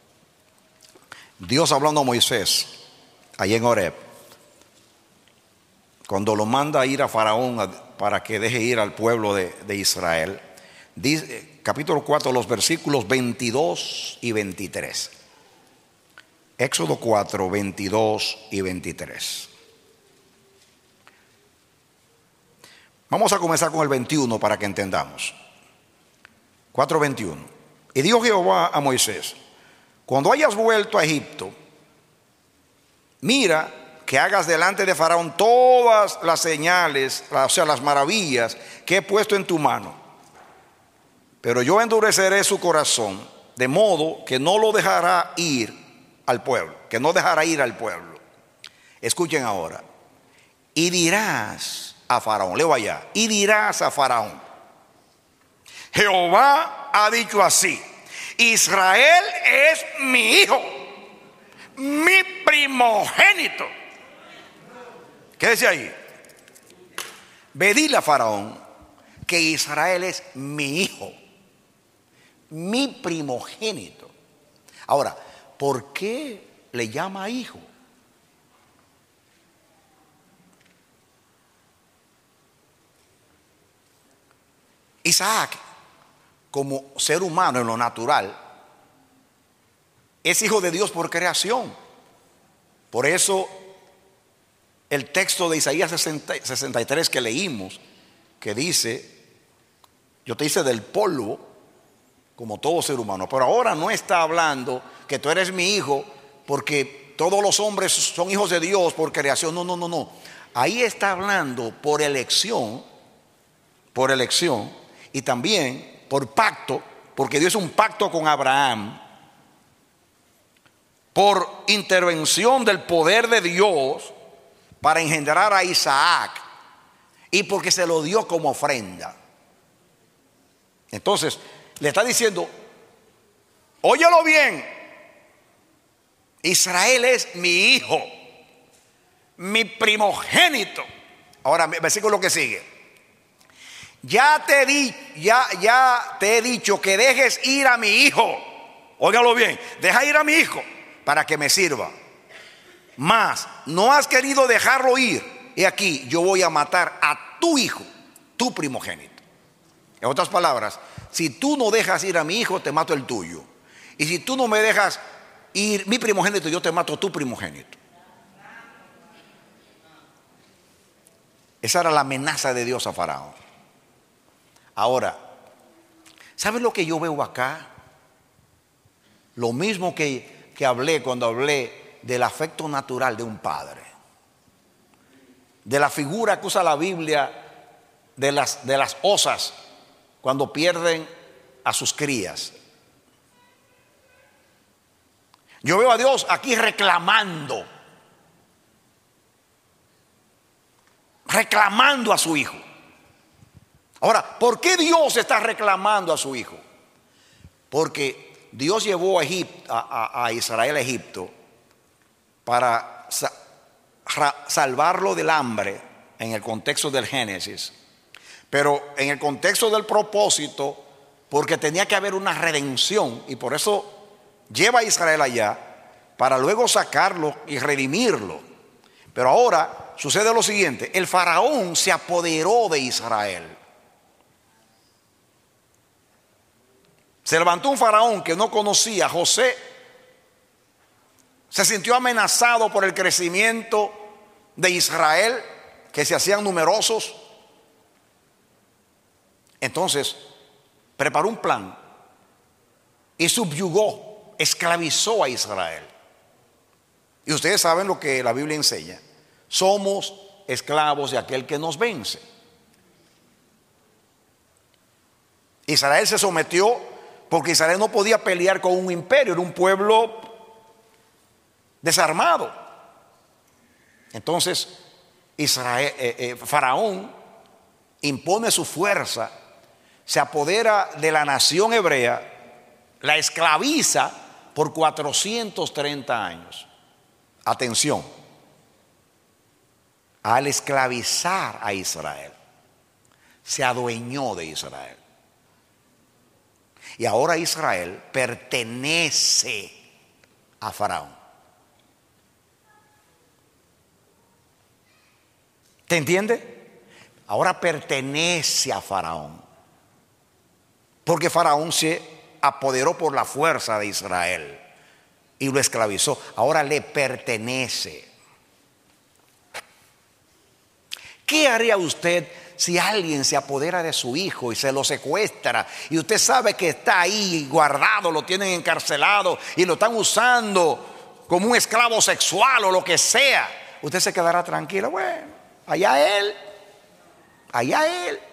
Speaker 3: Dios hablando a Moisés, allí en Horeb, cuando lo manda a ir a Faraón para que deje ir al pueblo de, de Israel. Dice, capítulo cuatro, los versículos veintidós y veintitrés. Éxodo cuatro, veintidós y veintitrés. Vamos a comenzar con el veintiuno para que entendamos. cuatro veintiuno. Y dijo Jehová a Moisés: cuando hayas vuelto a Egipto, mira que hagas delante de Faraón todas las señales, o sea, las maravillas que he puesto en tu mano. Pero yo endureceré su corazón, de modo que no lo dejará ir al pueblo, que no dejará ir al pueblo. Escuchen ahora. Y dirás a Faraón, leo allá, y dirás a Faraón: Jehová ha dicho así: Israel es mi hijo, mi primogénito. ¿Qué dice ahí? Ve, dile a Faraón que Israel es mi hijo, mi primogénito. Ahora, ¿por qué le llama hijo? Isaac, como ser humano en lo natural, es hijo de Dios por creación. Por eso el texto de Isaías sesenta y tres que leímos, que dice: yo te hice del polvo, como todo ser humano. Pero ahora no está hablando que tú eres mi hijo porque todos los hombres son hijos de Dios por creación. No, no, no, no. Ahí está hablando por elección, por elección y también por pacto, porque Dios es un pacto con Abraham, por intervención del poder de Dios para engendrar a Isaac, y porque se lo dio como ofrenda. Entonces le está diciendo, óyelo bien, Israel es mi hijo, mi primogénito. Ahora, versículo que sigue. Ya te, di, ya, ya te he dicho que dejes ir a mi hijo. Óigalo bien, deja ir a mi hijo para que me sirva. Mas no has querido dejarlo ir. Y aquí yo voy a matar a tu hijo, tu primogénito. En otras palabras, si tú no dejas ir a mi hijo, te mato el tuyo. Y si tú no me dejas ir mi primogénito, yo te mato tu primogénito. Esa era la amenaza de Dios a Faraón. Ahora, ¿sabes lo que yo veo acá? Lo mismo que, que hablé cuando hablé del afecto natural de un padre, de la figura que usa la Biblia de las, de las osas cuando pierden a sus crías. Yo veo a Dios aquí reclamando, reclamando a su hijo. Ahora, ¿por qué Dios está reclamando a su hijo? Porque Dios llevó a, Egipto, a, a, a Israel a Egipto para sa, ra, salvarlo del hambre en el contexto del Génesis, pero en el contexto del propósito, porque tenía que haber una redención, y por eso lleva a Israel allá para luego sacarlo y redimirlo. Pero ahora sucede lo siguiente: el faraón se apoderó de Israel. Se levantó un faraón que no conocía a José, se sintió amenazado por el crecimiento de Israel, que se hacían numerosos. Entonces preparó un plan y subyugó, esclavizó a Israel. Y ustedes saben lo que la Biblia enseña: somos esclavos de aquel que nos vence. Israel se sometió porque Israel no podía pelear con un imperio, era un pueblo desarmado. Entonces Israel, eh, eh, Faraón impone su fuerza, se apodera de la nación hebrea, la esclaviza por cuatrocientos treinta años. Atención, al esclavizar a Israel, se adueñó de Israel. Y ahora Israel pertenece a Faraón. ¿Te entiende? Ahora pertenece a Faraón, porque Faraón se apoderó por la fuerza de Israel y lo esclavizó. Ahora le pertenece. ¿Qué haría usted si alguien se apodera de su hijo y se lo secuestra, y usted sabe que está ahí guardado, lo tienen encarcelado y lo están usando como un esclavo sexual o lo que sea? Usted se quedará tranquilo. Bueno, allá él, allá él.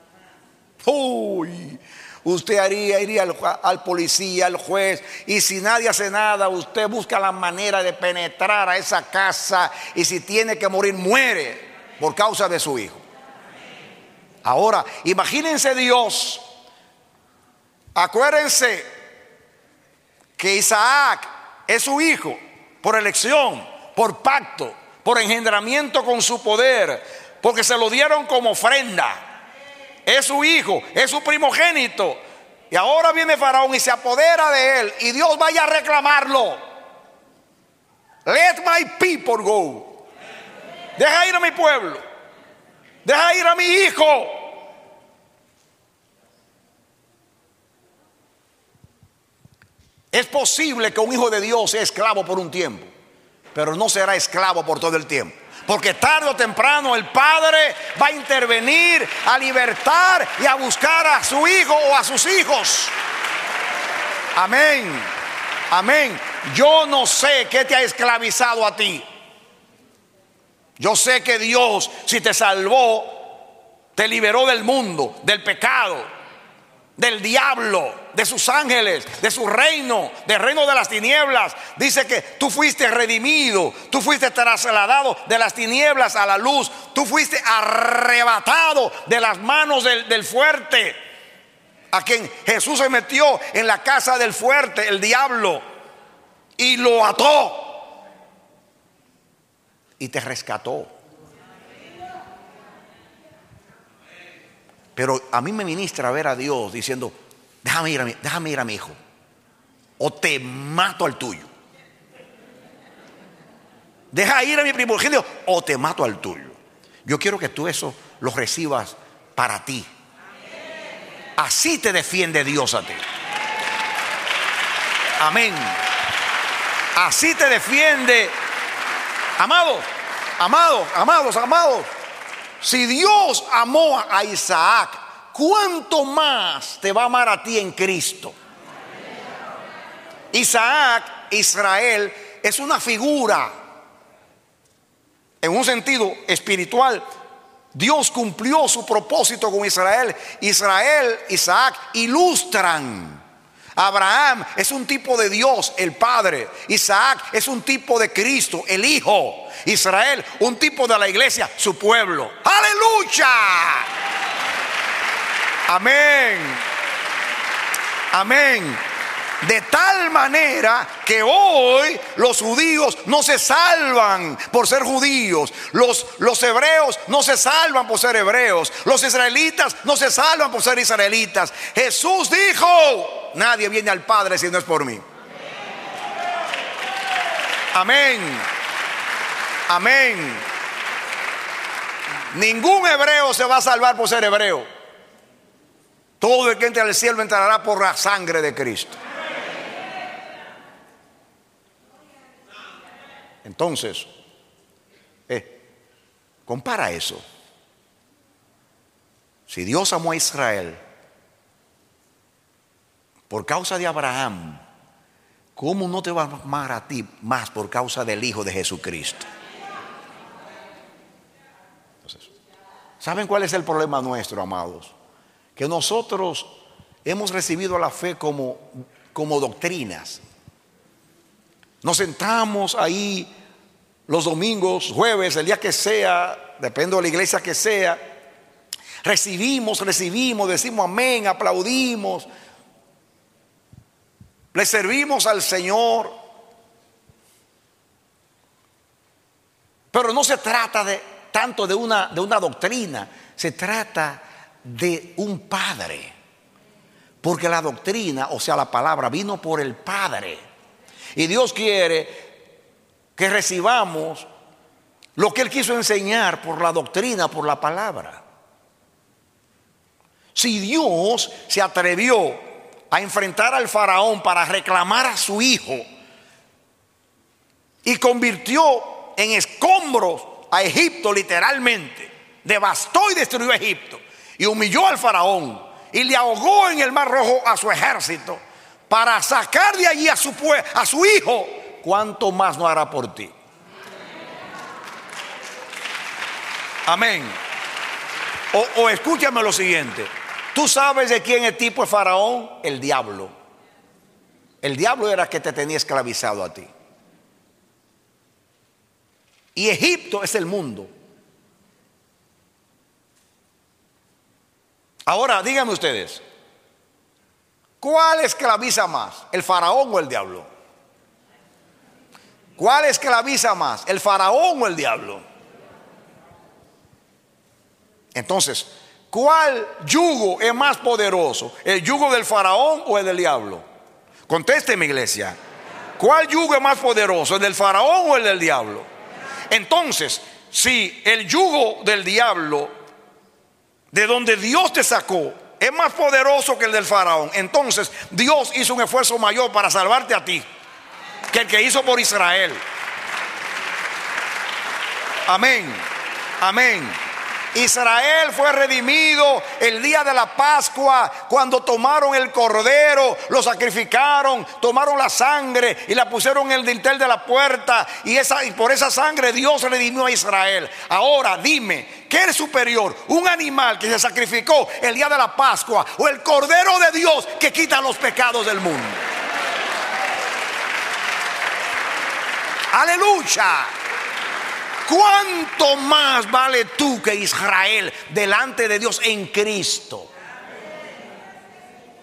Speaker 3: Uy, usted haría, iría al, al policía, al juez, y si nadie hace nada, usted busca la manera de penetrar a esa casa, y si tiene que morir, muere por causa de su hijo. Ahora, imagínense Dios, acuérdense que Isaac es su hijo por elección, por pacto, por engendramiento con su poder, porque se lo dieron como ofrenda. Es su hijo, es su primogénito. Y ahora viene Faraón y se apodera de él, y Dios vaya a reclamarlo. Let my people go. Deja ir a mi pueblo. Deja ir a mi hijo. Es posible que un hijo de Dios sea esclavo por un tiempo, pero no será esclavo por todo el tiempo, porque tarde o temprano el padre va a intervenir, a libertar y a buscar a su hijo o a sus hijos. Amén, amén. Yo no sé qué te ha esclavizado a ti. Yo sé que Dios, si te salvó, te liberó del mundo, del pecado, del diablo, de sus ángeles, de su reino, del reino de las tinieblas. Dice que tú fuiste redimido, tú fuiste trasladado de las tinieblas a la luz, tú fuiste arrebatado de las manos del, del fuerte a quien Jesús se metió en la casa del fuerte, el diablo, y lo ató y te rescató. Pero a mí me ministra ver a Dios diciendo: déjame ir a mi, déjame ir a mi hijo, o te mato al tuyo. Deja ir a mi primogénito o te mato al tuyo. Yo quiero que tú eso lo recibas para ti. Así te defiende Dios a ti. Amén. Así te defiende. Amados, amados, amados, amados. Si Dios amó a Isaac, ¿cuánto más te va a amar a ti en Cristo? Isaac, Israel, es una figura. En un sentido espiritual, Dios cumplió su propósito con Israel. Israel, Isaac ilustran. Abraham es un tipo de Dios, el Padre. Isaac es un tipo de Cristo, el Hijo. Israel, un tipo de la iglesia, su pueblo. ¡Aleluya! Amén. Amén. De tal manera que hoy los judíos no se salvan por ser judíos. Los, los hebreos no se salvan por ser hebreos. Los israelitas no se salvan por ser israelitas. Jesús dijo: nadie viene al Padre si no es por mí. Amén. Amén. Ningún hebreo se va a salvar por ser hebreo. Todo el que entre al cielo entrará por la sangre de Cristo. Entonces, eh, compara eso. Si Dios amó a Israel por causa de Abraham, ¿cómo no te va a amar a ti más por causa del Hijo de Jesucristo? Entonces, ¿saben cuál es el problema nuestro, amados? Que nosotros hemos recibido la fe como, como doctrinas. Nos sentamos ahí los domingos, jueves, el día que sea, depende de la iglesia que sea. Recibimos, recibimos, decimos amén, aplaudimos. Le servimos al Señor. Pero no se trata de, tanto de una, de una doctrina, se trata de un Padre. Porque la doctrina, o sea la palabra, vino por el Padre. Y Dios quiere que recibamos lo que Él quiso enseñar por la doctrina, por la palabra. Si Dios se atrevió a enfrentar al faraón para reclamar a su hijo y convirtió en escombros a Egipto literalmente, devastó y destruyó Egipto y humilló al faraón y le ahogó en el Mar Rojo a su ejército para sacar de allí a su, a su hijo, ¿cuánto más no hará por ti? Amén. O, o escúchame lo siguiente. ¿Tú sabes de quién es tipo de faraón? El diablo. El diablo era el que te tenía esclavizado a ti. Y Egipto es el mundo. Ahora díganme ustedes, ¿cuál esclaviza más? ¿El faraón o el diablo? ¿Cuál esclaviza más? ¿El faraón o el diablo? Entonces, ¿cuál yugo es más poderoso? ¿El yugo del faraón o el del diablo? Contésteme, iglesia. ¿Cuál yugo es más poderoso? ¿El del faraón o el del diablo? Entonces, si el yugo del diablo, de donde Dios te sacó, es más poderoso que el del faraón, entonces Dios hizo un esfuerzo mayor para salvarte a ti que el que hizo por Israel. Amén. Amén. Israel fue redimido el día de la Pascua, cuando tomaron el cordero, lo sacrificaron, tomaron la sangre y la pusieron en el dintel de la puerta, y, esa, y por esa sangre Dios redimió a Israel. Ahora dime, ¿qué es superior? ¿Un animal que se sacrificó el día de la Pascua o el cordero de Dios que quita los pecados del mundo? ¡Aleluya! ¿Cuánto más vale tú que Israel delante de Dios en Cristo?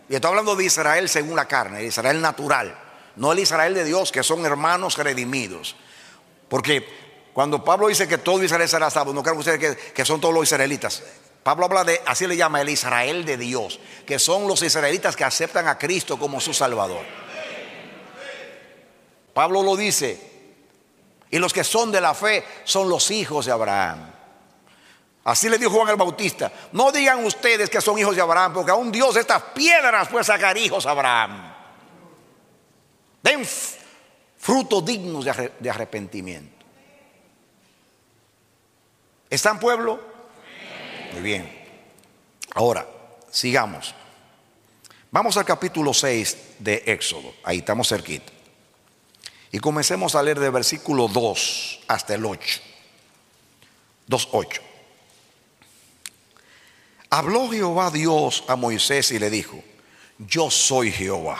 Speaker 3: Y estoy hablando de Israel según la carne, Israel natural, no el Israel de Dios, que son hermanos redimidos. Porque cuando Pablo dice que todo Israel será salvo, no crean ustedes que, que son todos los israelitas. Pablo habla de, así le llama, el Israel de Dios, que son los israelitas que aceptan a Cristo como su Salvador. Pablo lo dice. Y los que son de la fe son los hijos de Abraham. Así le dijo Juan el Bautista: no digan ustedes que son hijos de Abraham, porque aún Dios de estas piedras puede sacar hijos a Abraham. Den frutos dignos de arrepentimiento. ¿Están, pueblo? Muy bien. Ahora, sigamos. Vamos al capítulo seis de Éxodo. Ahí estamos cerquita. Y comencemos a leer del versículo dos hasta el ocho. dos, ocho. Habló Jehová Dios a Moisés y le dijo: yo soy Jehová.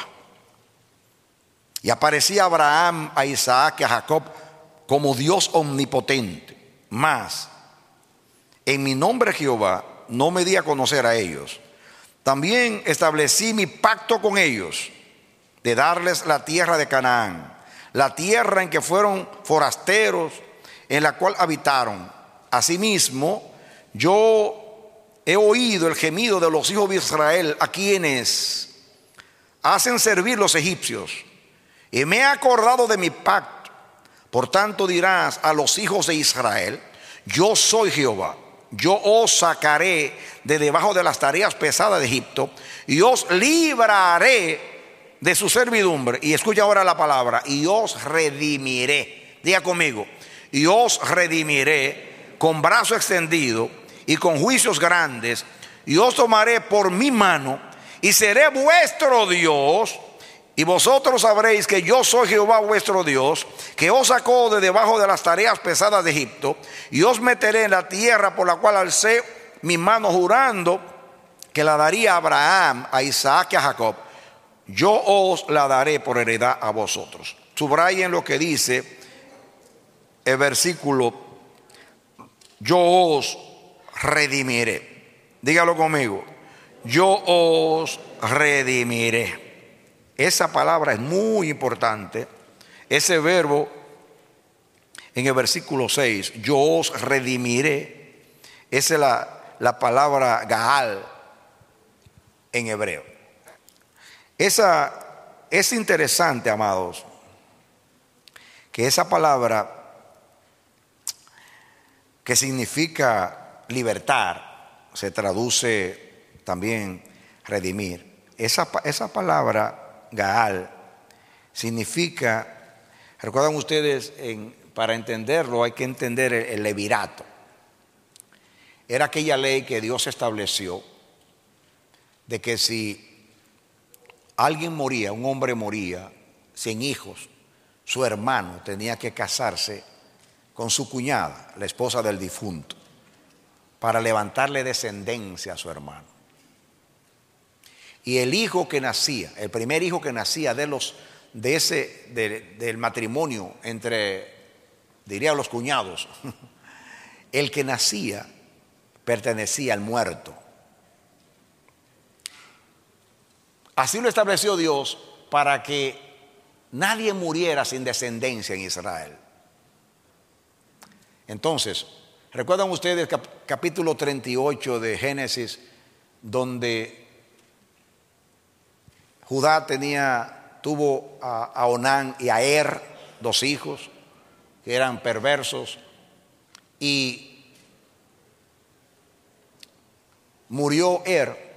Speaker 3: Y aparecía a Abraham, a Isaac y a Jacob como Dios omnipotente. Mas en mi nombre Jehová no me di a conocer a ellos. También establecí mi pacto con ellos, de darles la tierra de Canaán, la tierra en que fueron forasteros, en la cual habitaron. Asimismo, yo he oído el gemido de los hijos de Israel, a quienes hacen servir los egipcios, y me he acordado de mi pacto. Por tanto dirás a los hijos de Israel: yo soy Jehová. Yo os sacaré de debajo de las tareas pesadas de Egipto, y os libraré de su servidumbre. Y escucha ahora la palabra: y os redimiré. Diga conmigo: y os redimiré con brazo extendido y con juicios grandes, y os tomaré por mi mano y seré vuestro Dios. Y vosotros sabréis que yo soy Jehová vuestro Dios, que os sacó de debajo de las tareas pesadas de Egipto, y os meteré en la tierra por la cual alcé mi mano jurando que la daría a Abraham, a Isaac y a Jacob. Yo os la daré por heredad a vosotros. Subrayen lo que dice el versículo: yo os redimiré. Dígalo conmigo: yo os redimiré. Esa palabra es muy importante. Ese verbo en el versículo seis, yo os redimiré, esa es la, la palabra Gaal en hebreo. Esa, es interesante, amados, que esa palabra que significa libertar, se traduce también redimir. Esa, esa palabra Gaal significa, recuerdan ustedes, en, para entenderlo hay que entender el, el levirato. Era aquella ley que Dios estableció de que si alguien moría, un hombre moría sin hijos, su hermano tenía que casarse con su cuñada, la esposa del difunto, para levantarle descendencia a su hermano. Y el hijo que nacía, el primer hijo que nacía de los, de ese, de, del matrimonio entre, diría, los cuñados, el que nacía pertenecía al muerto. Así lo estableció Dios para que nadie muriera sin descendencia en Israel. Entonces, ¿recuerdan ustedes cap, capítulo treinta y ocho de Génesis, donde Judá tenía, tuvo a, a Onán y a Er, dos hijos que eran perversos, y murió Er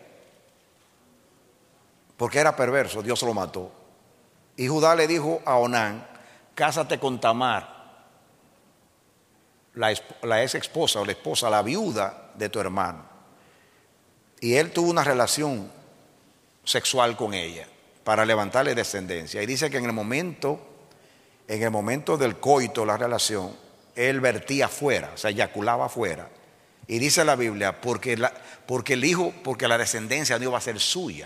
Speaker 3: porque era perverso, Dios lo mató. Y Judá le dijo a Onán: cásate con Tamar, la, la ex esposa o la esposa, la viuda de tu hermano. Y él tuvo una relación sexual con ella para levantarle descendencia. Y dice que en el momento, en el momento del coito, la relación, él vertía fuera, o sea, eyaculaba fuera. Y dice la Biblia, porque, la, porque el hijo, porque la descendencia no iba a ser suya.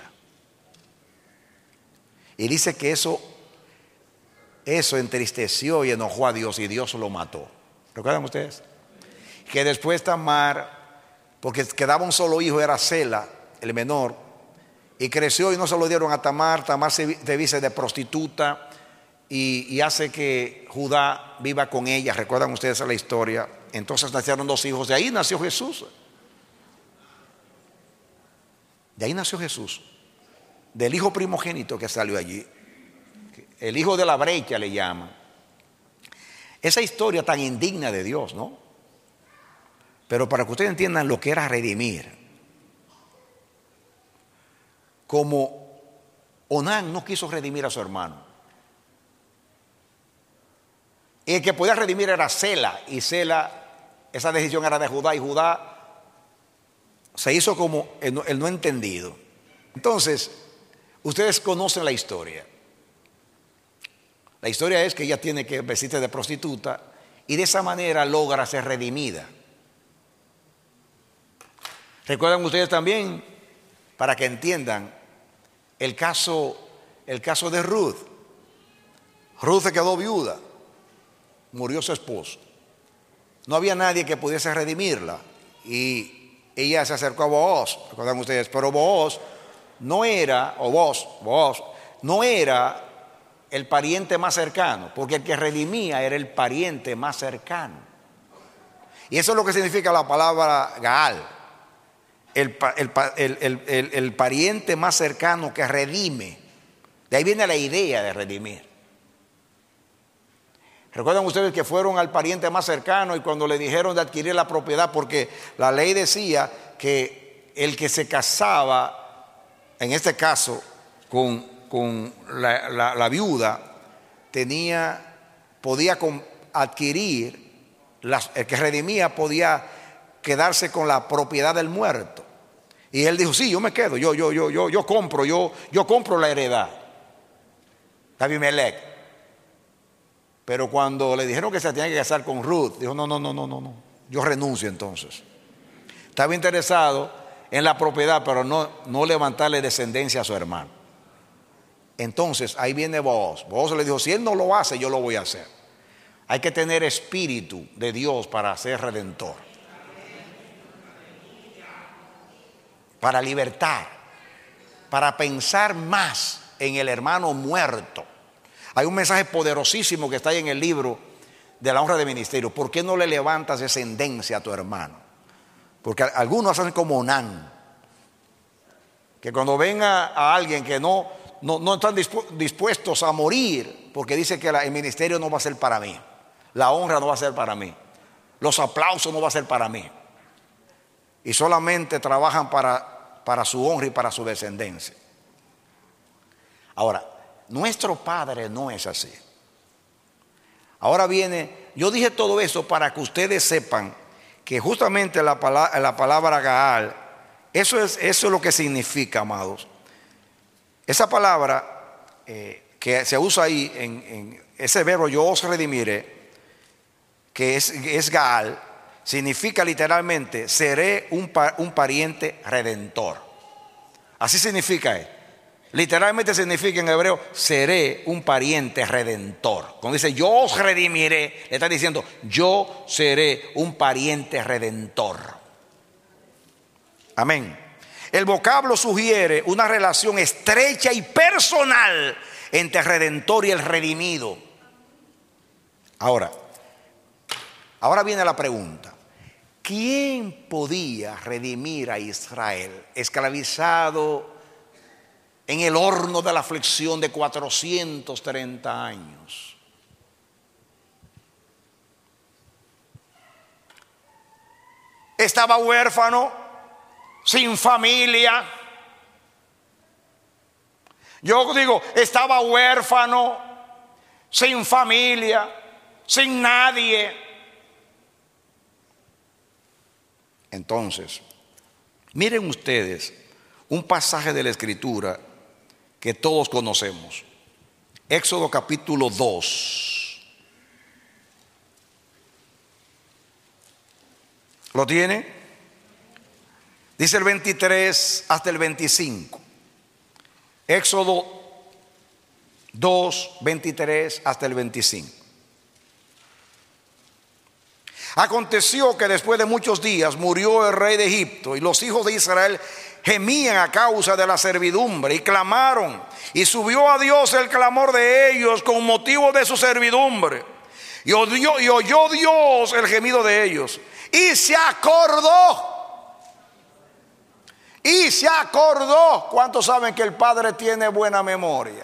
Speaker 3: Y dice que eso, eso entristeció y enojó a Dios, y Dios lo mató. ¿Recuerdan ustedes? Que después Tamar, porque quedaba un solo hijo, era Sela, el menor, y creció y no se lo dieron a Tamar. Tamar se viste de prostituta y, y hace que Judá viva con ella. ¿Recuerdan ustedes la historia? Entonces nacieron dos hijos. De ahí nació Jesús. De ahí nació Jesús. Del hijo primogénito que salió allí. El hijo de la brecha le llaman. Esa historia tan indigna de Dios, ¿no? Pero para que ustedes entiendan lo que era redimir. Como Onán no quiso redimir a su hermano. Y el que podía redimir era Sela. Y Sela, esa decisión era de Judá. Y Judá se hizo como el, el no entendido. Entonces, ustedes conocen la historia. La historia es que ella tiene que vestirse de prostituta. Y de esa manera logra ser redimida. ¿Recuerdan ustedes también, para que entiendan, el caso, el caso de Ruth? Ruth se quedó viuda, murió su esposo. No había nadie que pudiese redimirla. Y ella se acercó a Booz, recuerdan ustedes, pero Booz no era, o Booz, Booz, no era el pariente más cercano, porque el que redimía era el pariente más cercano. Y eso es lo que significa la palabra Gaal. El, el, el, el, el pariente más cercano que redime. De ahí viene la idea de redimir. ¿Recuerdan ustedes que fueron al pariente más cercano y cuando le dijeron de adquirir la propiedad? Porque la ley decía que el que se casaba, en este caso con, con la, la, la viuda, tenía, podía con, adquirir, las, el que redimía podía quedarse con la propiedad del muerto. Y él dijo, sí, yo me quedo, yo, yo, yo, yo, yo compro, yo, yo compro la heredad. Abimelech. Pero cuando le dijeron que se tenía que casar con Ruth, dijo, no, no, no, no, no, no. Yo renuncio entonces. Estaba interesado en la propiedad, pero no, no levantarle descendencia a su hermano. Entonces ahí viene Booz. Booz le dijo, si él no lo hace, yo lo voy a hacer. Hay que tener espíritu de Dios para ser redentor. Para libertar, para pensar más en el hermano muerto. Hay un mensaje poderosísimo que está ahí en el libro de la honra de ministerio. ¿Por qué no le levantas descendencia a tu hermano? Porque algunos hacen como Onán, que cuando ven a, a alguien que no, no, no están dispuestos a morir, porque dice que la, el ministerio no va a ser para mí, la honra no va a ser para mí, los aplausos no va a ser para mí. Y solamente trabajan para, para su honra y para su descendencia. Ahora, nuestro Padre no es así. Ahora viene, yo dije todo eso para que ustedes sepan que justamente la palabra, la palabra Gaal, eso es, eso es lo que significa, amados. Esa palabra eh, que se usa ahí, en, en ese verbo yo os redimiré, que es, es Gaal, significa literalmente, seré un, un pariente redentor. Así significa él. Literalmente significa en hebreo, seré un pariente redentor. Cuando dice, yo os redimiré, le está diciendo, yo seré un pariente redentor. Amén. El vocablo sugiere una relación estrecha y personal entre el redentor y el redimido. Ahora, ahora viene la pregunta. ¿Quién podía redimir a Israel esclavizado en el horno de la aflicción de cuatrocientos treinta años? Estaba huérfano, sin familia. Yo digo, estaba huérfano, sin familia, sin nadie. Entonces, miren ustedes un pasaje de la Escritura que todos conocemos. Éxodo capítulo dos. ¿Lo tiene? Dice el veintitrés hasta el veinticinco. Éxodo dos, veintitrés hasta el veinticinco. Aconteció que después de muchos días murió el rey de Egipto y los hijos de Israel gemían a causa de la servidumbre y clamaron, y subió a Dios el clamor de ellos con motivo de su servidumbre, y oyó, y oyó Dios el gemido de ellos, y se acordó. Y se acordó. ¿Cuántos saben que el Padre tiene buena memoria?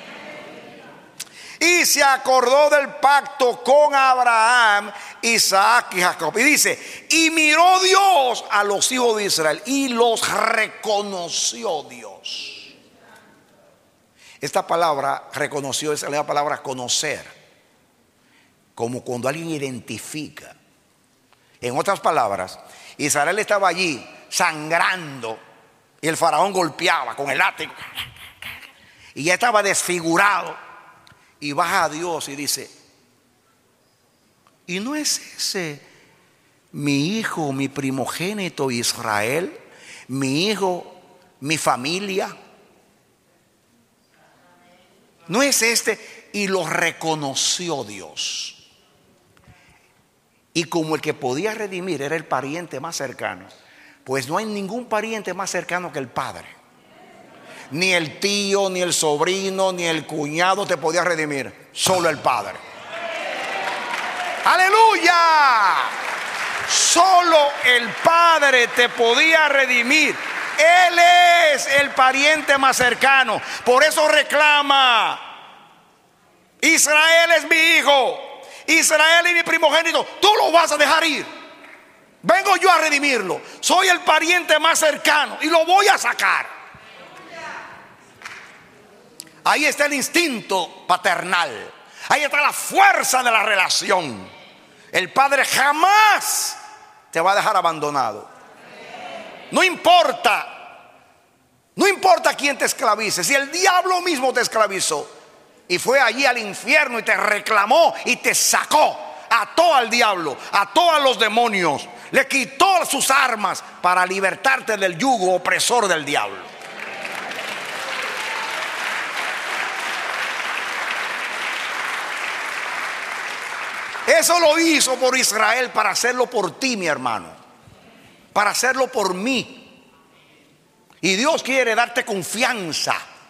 Speaker 3: Y se acordó del pacto con Abraham, Isaac y Jacob. Y dice, y miró Dios a los hijos de Israel y los reconoció Dios. Esta palabra reconoció es la palabra conocer, como cuando alguien identifica. En otras palabras, Israel estaba allí sangrando y el faraón golpeaba con el látigo y ya estaba desfigurado, y baja a Dios y dice, ¿y no es ese mi hijo, mi primogénito Israel, mi hijo, mi familia? ¿No es este? Y lo reconoció Dios. Y como el que podía redimir era el pariente más cercano, pues no hay ningún pariente más cercano que el Padre. Ni el tío, ni el sobrino, ni el cuñado te podía redimir, solo el Padre. ¡Aleluya! Solo el Padre te podía redimir. Él es el pariente más cercano. Por eso reclama, Israel es mi hijo, Israel es mi primogénito. Tú lo vas a dejar ir. Vengo yo a redimirlo. Soy el pariente más cercano y lo voy a sacar. Ahí está el instinto paternal. Ahí está la fuerza de la relación. El Padre jamás te va a dejar abandonado. No importa, no importa quién te esclavice. Si el diablo mismo te esclavizó y fue allí al infierno y te reclamó y te sacó, ató al diablo, ató a los demonios, le quitó sus armas para libertarte del yugo opresor del diablo. Eso lo hizo por Israel para hacerlo por ti, mi hermano, para hacerlo por mí. Y Dios quiere darte confianza.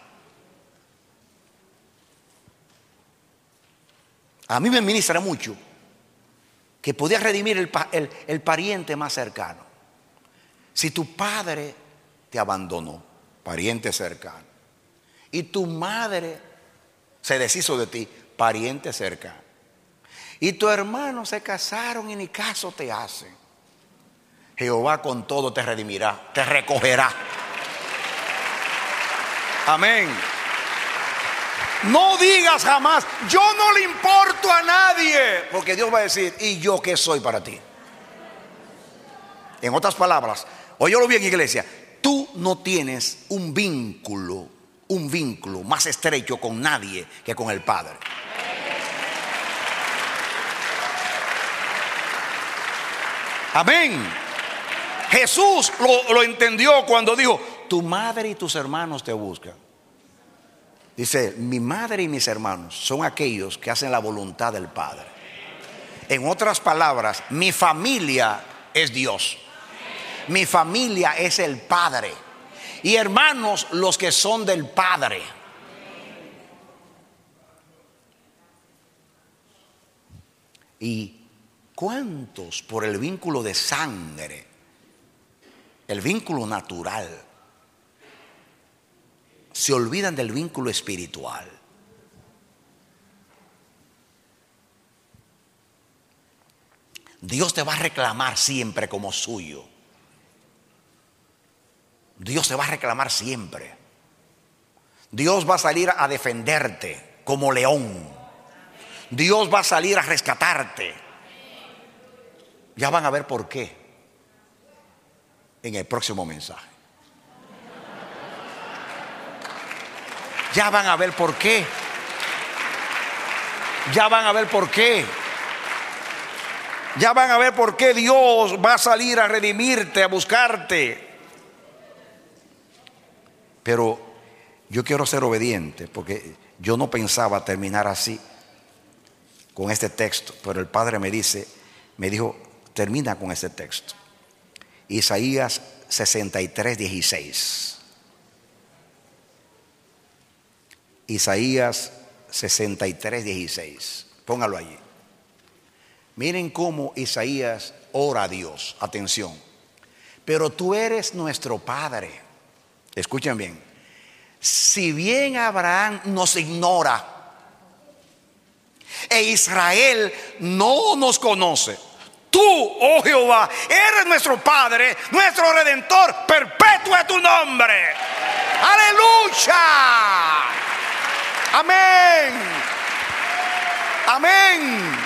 Speaker 3: A mí me ministra mucho que podías redimir el, el, el pariente más cercano. Si tu padre te abandonó, pariente cercano, y tu madre se deshizo de ti, pariente cercano, y tu hermano se casaron y ni caso te hacen, Jehová con todo te redimirá, te recogerá. Amén. No digas jamás, yo no le importo a nadie, porque Dios va a decir, ¿y yo qué soy para ti? En otras palabras, óyelo bien, iglesia, tú no tienes un vínculo, un vínculo más estrecho con nadie que con el Padre. Amén. Jesús lo, lo entendió cuando dijo, tu madre y tus hermanos te buscan. Dice, mi madre y mis hermanos son aquellos que hacen la voluntad del Padre. En otras palabras, mi familia es Dios. Mi familia es el Padre. Y hermanos, los que son del Padre. Y ¿cuántos por el vínculo de sangre, el vínculo natural, se olvidan del vínculo espiritual? Dios te va a reclamar siempre como suyo. Dios te va a reclamar siempre. Dios va a salir a defenderte como león. Dios va a salir a rescatarte. Ya van a ver por qué en el próximo mensaje. Ya van a ver por qué. Ya van a ver por qué. Ya van a ver por qué Dios va a salir a redimirte, a buscarte. Pero yo quiero ser obediente, porque yo no pensaba terminar así con este texto, pero el Padre me dice, me dijo, termina con este texto. Isaías sesenta y tres, dieciséis. Isaías sesenta y tres, dieciséis. Póngalo allí. Miren cómo Isaías ora a Dios. Atención. Pero tú eres nuestro Padre. Escuchen bien. Si bien Abraham nos ignora e Israel no nos conoce, tú, oh Jehová, eres nuestro Padre, nuestro Redentor, perpetuo es tu nombre. Aleluya. Amén. Amén.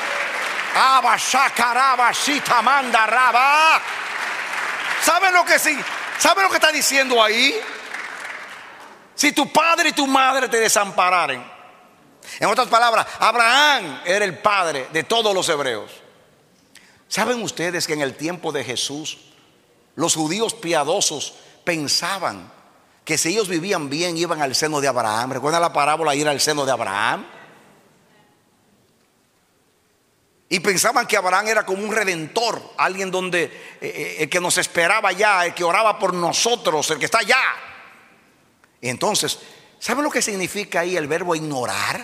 Speaker 3: ¿Saben lo que sí? ¿Saben lo que está diciendo ahí? Si tu padre y tu madre te desampararen. En otras palabras, Abraham era el padre de todos los hebreos. ¿Saben ustedes que en el tiempo de Jesús los judíos piadosos pensaban que si ellos vivían bien iban al seno de Abraham? ¿Recuerdan la parábola ir al seno de Abraham? Y pensaban que Abraham era como un redentor, alguien donde eh, el que nos esperaba allá, el que oraba por nosotros, el que está allá. Y entonces, ¿saben lo que significa ahí el verbo ignorar?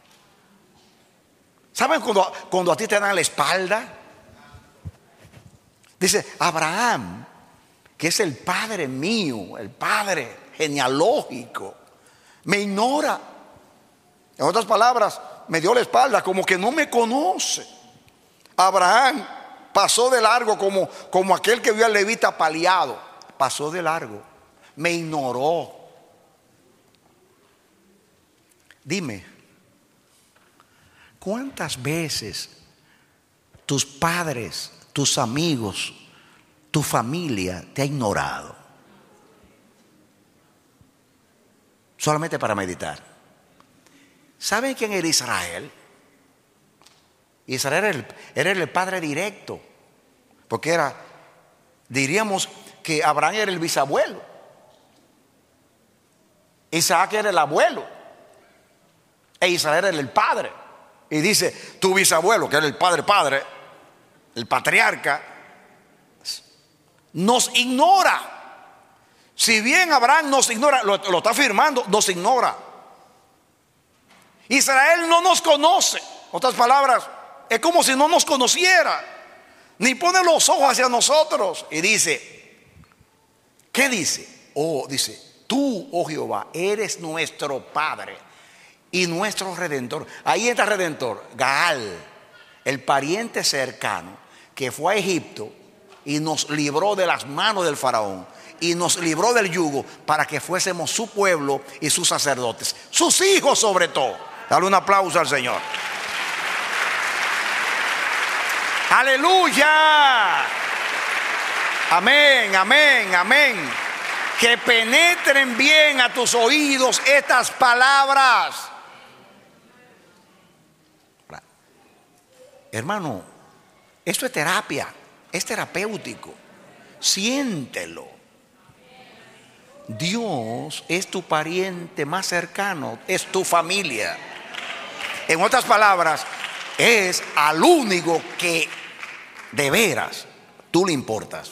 Speaker 3: ¿Saben cuando, cuando a ti te dan la espalda? Dice Abraham, que es el padre mío, el padre genealógico, me ignora. En otras palabras, me dio la espalda, como que no me conoce. Abraham pasó de largo como, como aquel que vio al levita paliado. Pasó de largo, me ignoró. Dime, ¿cuántas veces tus padres, tus amigos, tu familia te ha ignorado? Solamente para meditar. ¿Saben quién era Israel? Israel era el, era el padre directo, porque era, diríamos que Abraham era el bisabuelo, Isaac era el abuelo e Israel era el padre. Y dice, tu bisabuelo, que era el padre padre, el patriarca, nos ignora. Si bien Abraham nos ignora, lo, lo está afirmando, nos ignora. Israel no nos conoce. Otras palabras, es como si no nos conociera, ni pone los ojos hacia nosotros. Y dice, ¿qué dice? Oh, dice, tú, oh Jehová, eres nuestro Padre y nuestro Redentor. Ahí está Redentor, Gaal, el pariente cercano que fue a Egipto y nos libró de las manos del faraón y nos libró del yugo para que fuésemos su pueblo y sus sacerdotes, sus hijos sobre todo. Dale un aplauso al Señor. Aleluya. Amén, amén, amén. Que penetren bien a tus oídos estas palabras. Hermano, esto es terapia, es terapéutico. Siéntelo. Dios es tu pariente más cercano, es tu familia. En otras palabras, es al único que de veras tú le importas.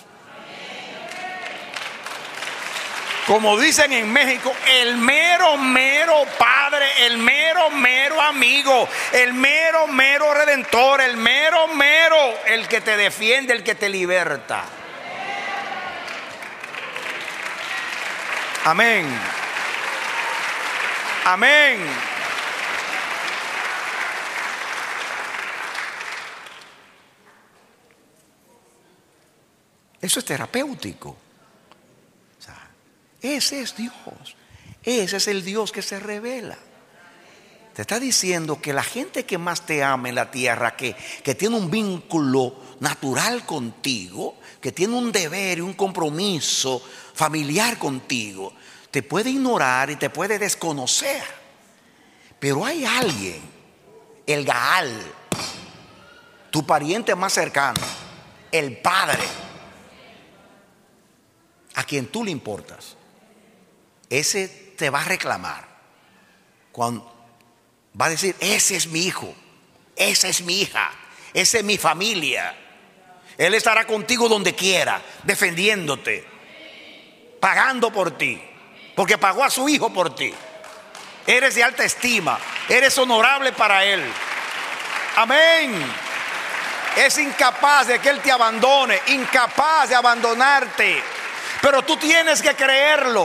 Speaker 3: Como dicen en México, el mero, mero padre, el mero, mero amigo, el mero, mero redentor, el mero, mero, el que te defiende, el que te liberta. Amén. Amén. Eso es terapéutico. O sea, ese es Dios. Ese es el Dios que se revela. Te está diciendo que la gente que más te ama en la tierra, que, que tiene un vínculo natural contigo, que tiene un deber y un compromiso familiar contigo, te puede ignorar y te puede desconocer. Pero hay alguien, el Gaal, tu pariente más cercano, el Padre, a quien tú le importas. Ese te va a reclamar. Cuando va a decir, ese es mi hijo, esa es mi hija, esa es mi familia. Él estará contigo donde quiera, defendiéndote, pagando por ti, porque pagó a su hijo por ti. Eres de alta estima, eres honorable para Él. Amén. Es incapaz de que Él te abandone, incapaz de abandonarte, pero tú tienes que creerlo.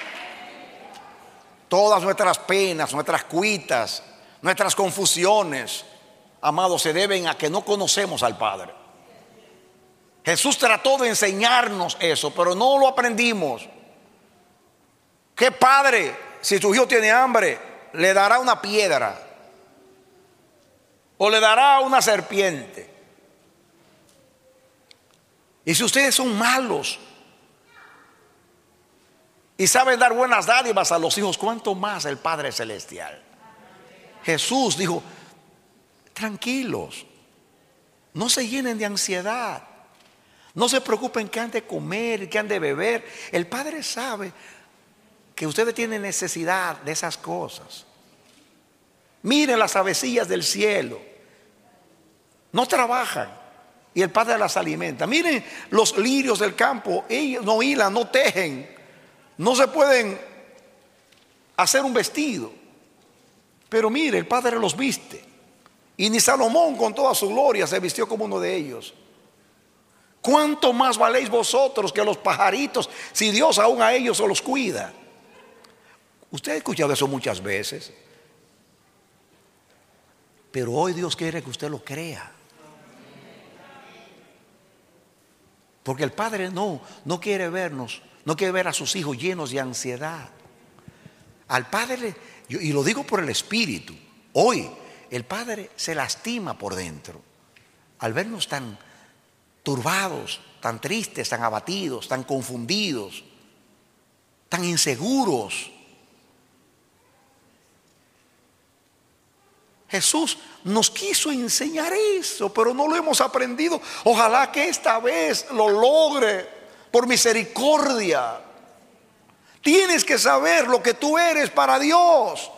Speaker 3: Todas nuestras penas, nuestras cuitas, nuestras confusiones, amados, se deben a que no conocemos al Padre. Jesús trató de enseñarnos eso, pero no lo aprendimos. ¿Qué padre, si su hijo tiene hambre, le dará una piedra o le dará una serpiente? Y si ustedes son malos y saben dar buenas dádivas a los hijos, ¿cuánto más el Padre Celestial? Jesús dijo: tranquilos, no se llenen de ansiedad, no se preocupen qué han de comer, qué han de beber. El Padre sabe que ustedes tienen necesidad de esas cosas. Miren las avecillas del cielo, no trabajan y el Padre las alimenta. Miren los lirios del campo, ellos no hilan, no tejen, no se pueden hacer un vestido, pero mire, el Padre los viste. Y ni Salomón con toda su gloria se vistió como uno de ellos. ¿Cuánto más valéis vosotros que los pajaritos, si Dios aún a ellos se los cuida? Usted ha escuchado eso muchas veces, pero hoy Dios quiere que usted lo crea. Porque el Padre no, no quiere vernos, no quiere ver a sus hijos llenos de ansiedad. Al Padre, y lo digo por el Espíritu, hoy el Padre se lastima por dentro al vernos tan turbados, tan tristes, tan abatidos, tan confundidos, tan inseguros. Jesús nos quiso enseñar eso, pero no lo hemos aprendido. Ojalá que esta vez lo logre por misericordia. Tienes que saber lo que tú eres para Dios.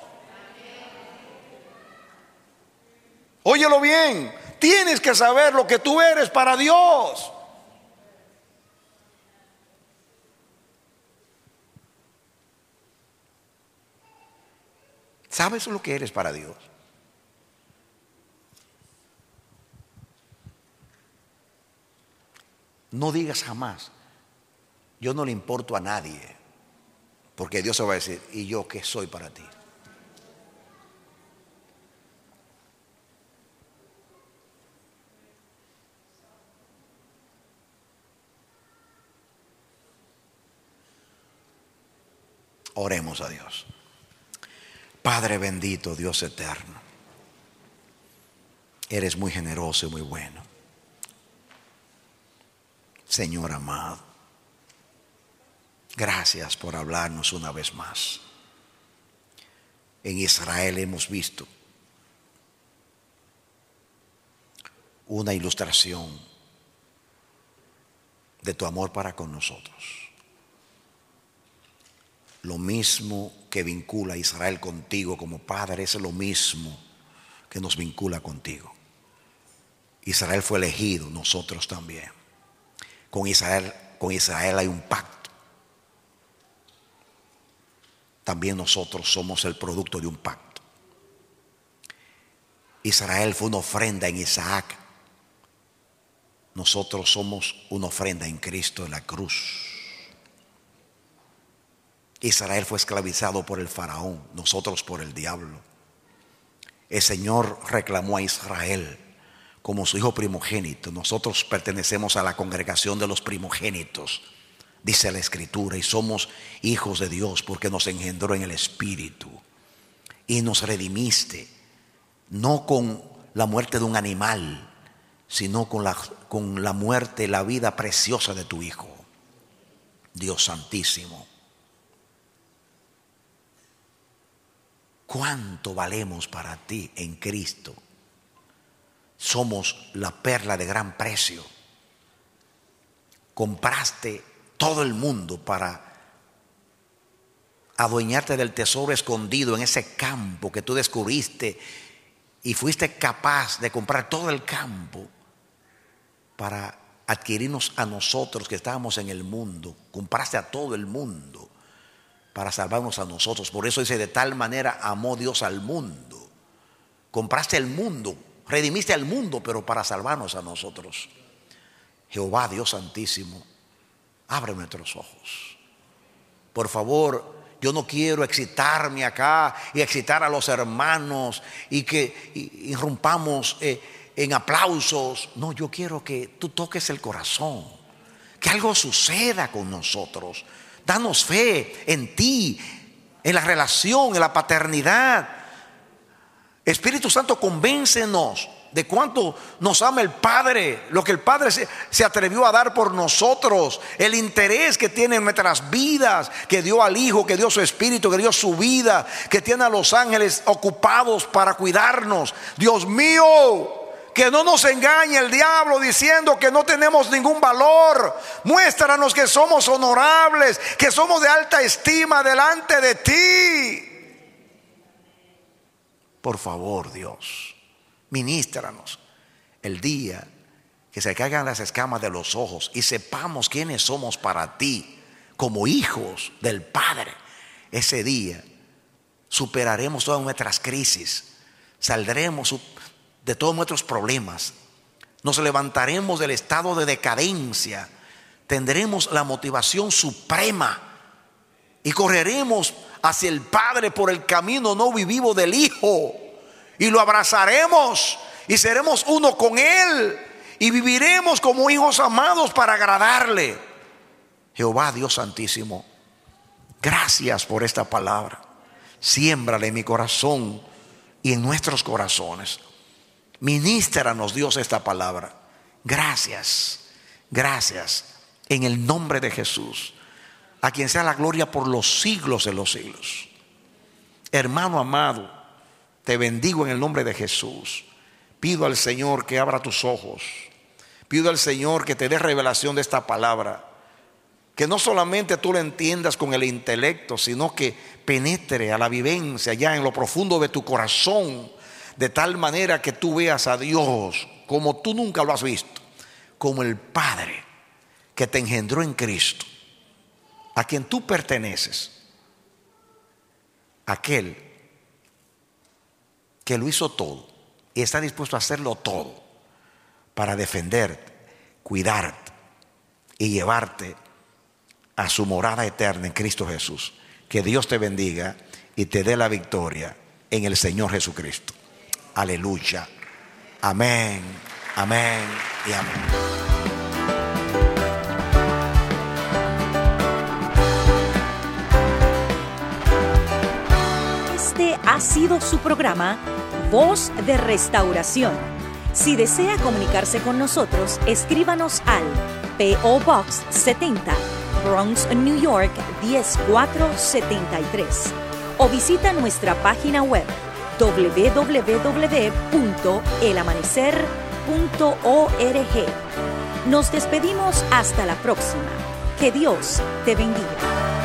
Speaker 3: Óyelo bien, tienes que saber lo que tú eres para Dios. ¿Sabes lo que eres para Dios? No digas jamás: yo no le importo a nadie, porque Dios se va a decir: ¿y yo qué soy para ti? Oremos a Dios. Padre bendito, Dios eterno, eres muy generoso y muy bueno. Señor amado, gracias por hablarnos una vez más. En Israel hemos visto una ilustración de tu amor para con nosotros. Lo mismo que vincula a Israel contigo como Padre es lo mismo que nos vincula contigo. Israel fue elegido, nosotros también. Con Israel, con Israel hay un pacto. También nosotros somos el producto de un pacto. Israel fue una ofrenda en Isaac. Nosotros somos una ofrenda en Cristo en la cruz. Israel fue esclavizado por el faraón, nosotros por el diablo. El Señor reclamó a Israel como su hijo primogénito. Nosotros pertenecemos a la congregación de los primogénitos, dice la Escritura, y somos hijos de Dios porque nos engendró en el Espíritu y nos redimiste, no con la muerte de un animal, sino con la, con la muerte, la vida preciosa de tu Hijo. Dios Santísimo, ¿cuánto valemos para ti en Cristo? Somos la perla de gran precio. Compraste todo el mundo para adueñarte del tesoro escondido en ese campo que tú descubriste, y fuiste capaz de comprar todo el campo para adquirirnos a nosotros que estábamos en el mundo. Compraste a todo el mundo para salvarnos a nosotros. Por eso dice, de tal manera amó Dios al mundo. Compraste el mundo, redimiste al mundo, pero para salvarnos a nosotros. Jehová Dios Santísimo, abre nuestros ojos. Por favor, yo no quiero excitarme acá y excitar a los hermanos y que y, irrumpamos eh, en aplausos. No, yo quiero que tú toques el corazón, que algo suceda con nosotros. Danos fe en ti, en la relación, en la paternidad. Espíritu Santo, convéncenos de cuánto nos ama el Padre, lo que el Padre se, se atrevió a dar por nosotros, el interés que tiene en nuestras vidas, que dio al Hijo, que dio su Espíritu, que dio su vida, que tiene a los ángeles ocupados para cuidarnos. Dios mío, que no nos engañe el diablo diciendo que no tenemos ningún valor. Muéstranos que somos honorables, que somos de alta estima delante de ti. Por favor, Dios, ministranos el día que se caigan las escamas de los ojos y sepamos quiénes somos para ti como hijos del Padre. Ese día superaremos todas nuestras crisis, saldremos de todos nuestros problemas, nos levantaremos del estado de decadencia, tendremos la motivación suprema y correremos hacia el Padre por el camino no vivido del Hijo, y lo abrazaremos y seremos uno con Él y viviremos como hijos amados para agradarle. Jehová Dios Santísimo, gracias por esta palabra. Siémbrala en mi corazón y en nuestros corazones. Ministranos, Dios, esta palabra. Gracias, gracias en el nombre de Jesús, a quien sea la gloria por los siglos de los siglos. Hermano amado, te bendigo en el nombre de Jesús. Pido al Señor que abra tus ojos. Pido al Señor que te dé revelación de esta palabra, que no solamente tú la entiendas con el intelecto, sino que penetre a la vivencia ya en lo profundo de tu corazón, de tal manera que tú veas a Dios como tú nunca lo has visto, como el Padre que te engendró en Cristo, a quien tú perteneces, aquel que lo hizo todo y está dispuesto a hacerlo todo para defenderte, cuidarte y llevarte a su morada eterna en Cristo Jesús. Que Dios te bendiga y te dé la victoria en el Señor Jesucristo. Aleluya. Amén, amén y amén.
Speaker 1: Este ha sido su programa Voz de Restauración. Si desea comunicarse con nosotros, escríbanos al P O Box setenta, Bronx, New York diez mil cuatrocientos setenta y tres, o visita nuestra página web doble u doble u doble u punto el amanecer punto org. Nos despedimos hasta la próxima. Que Dios te bendiga.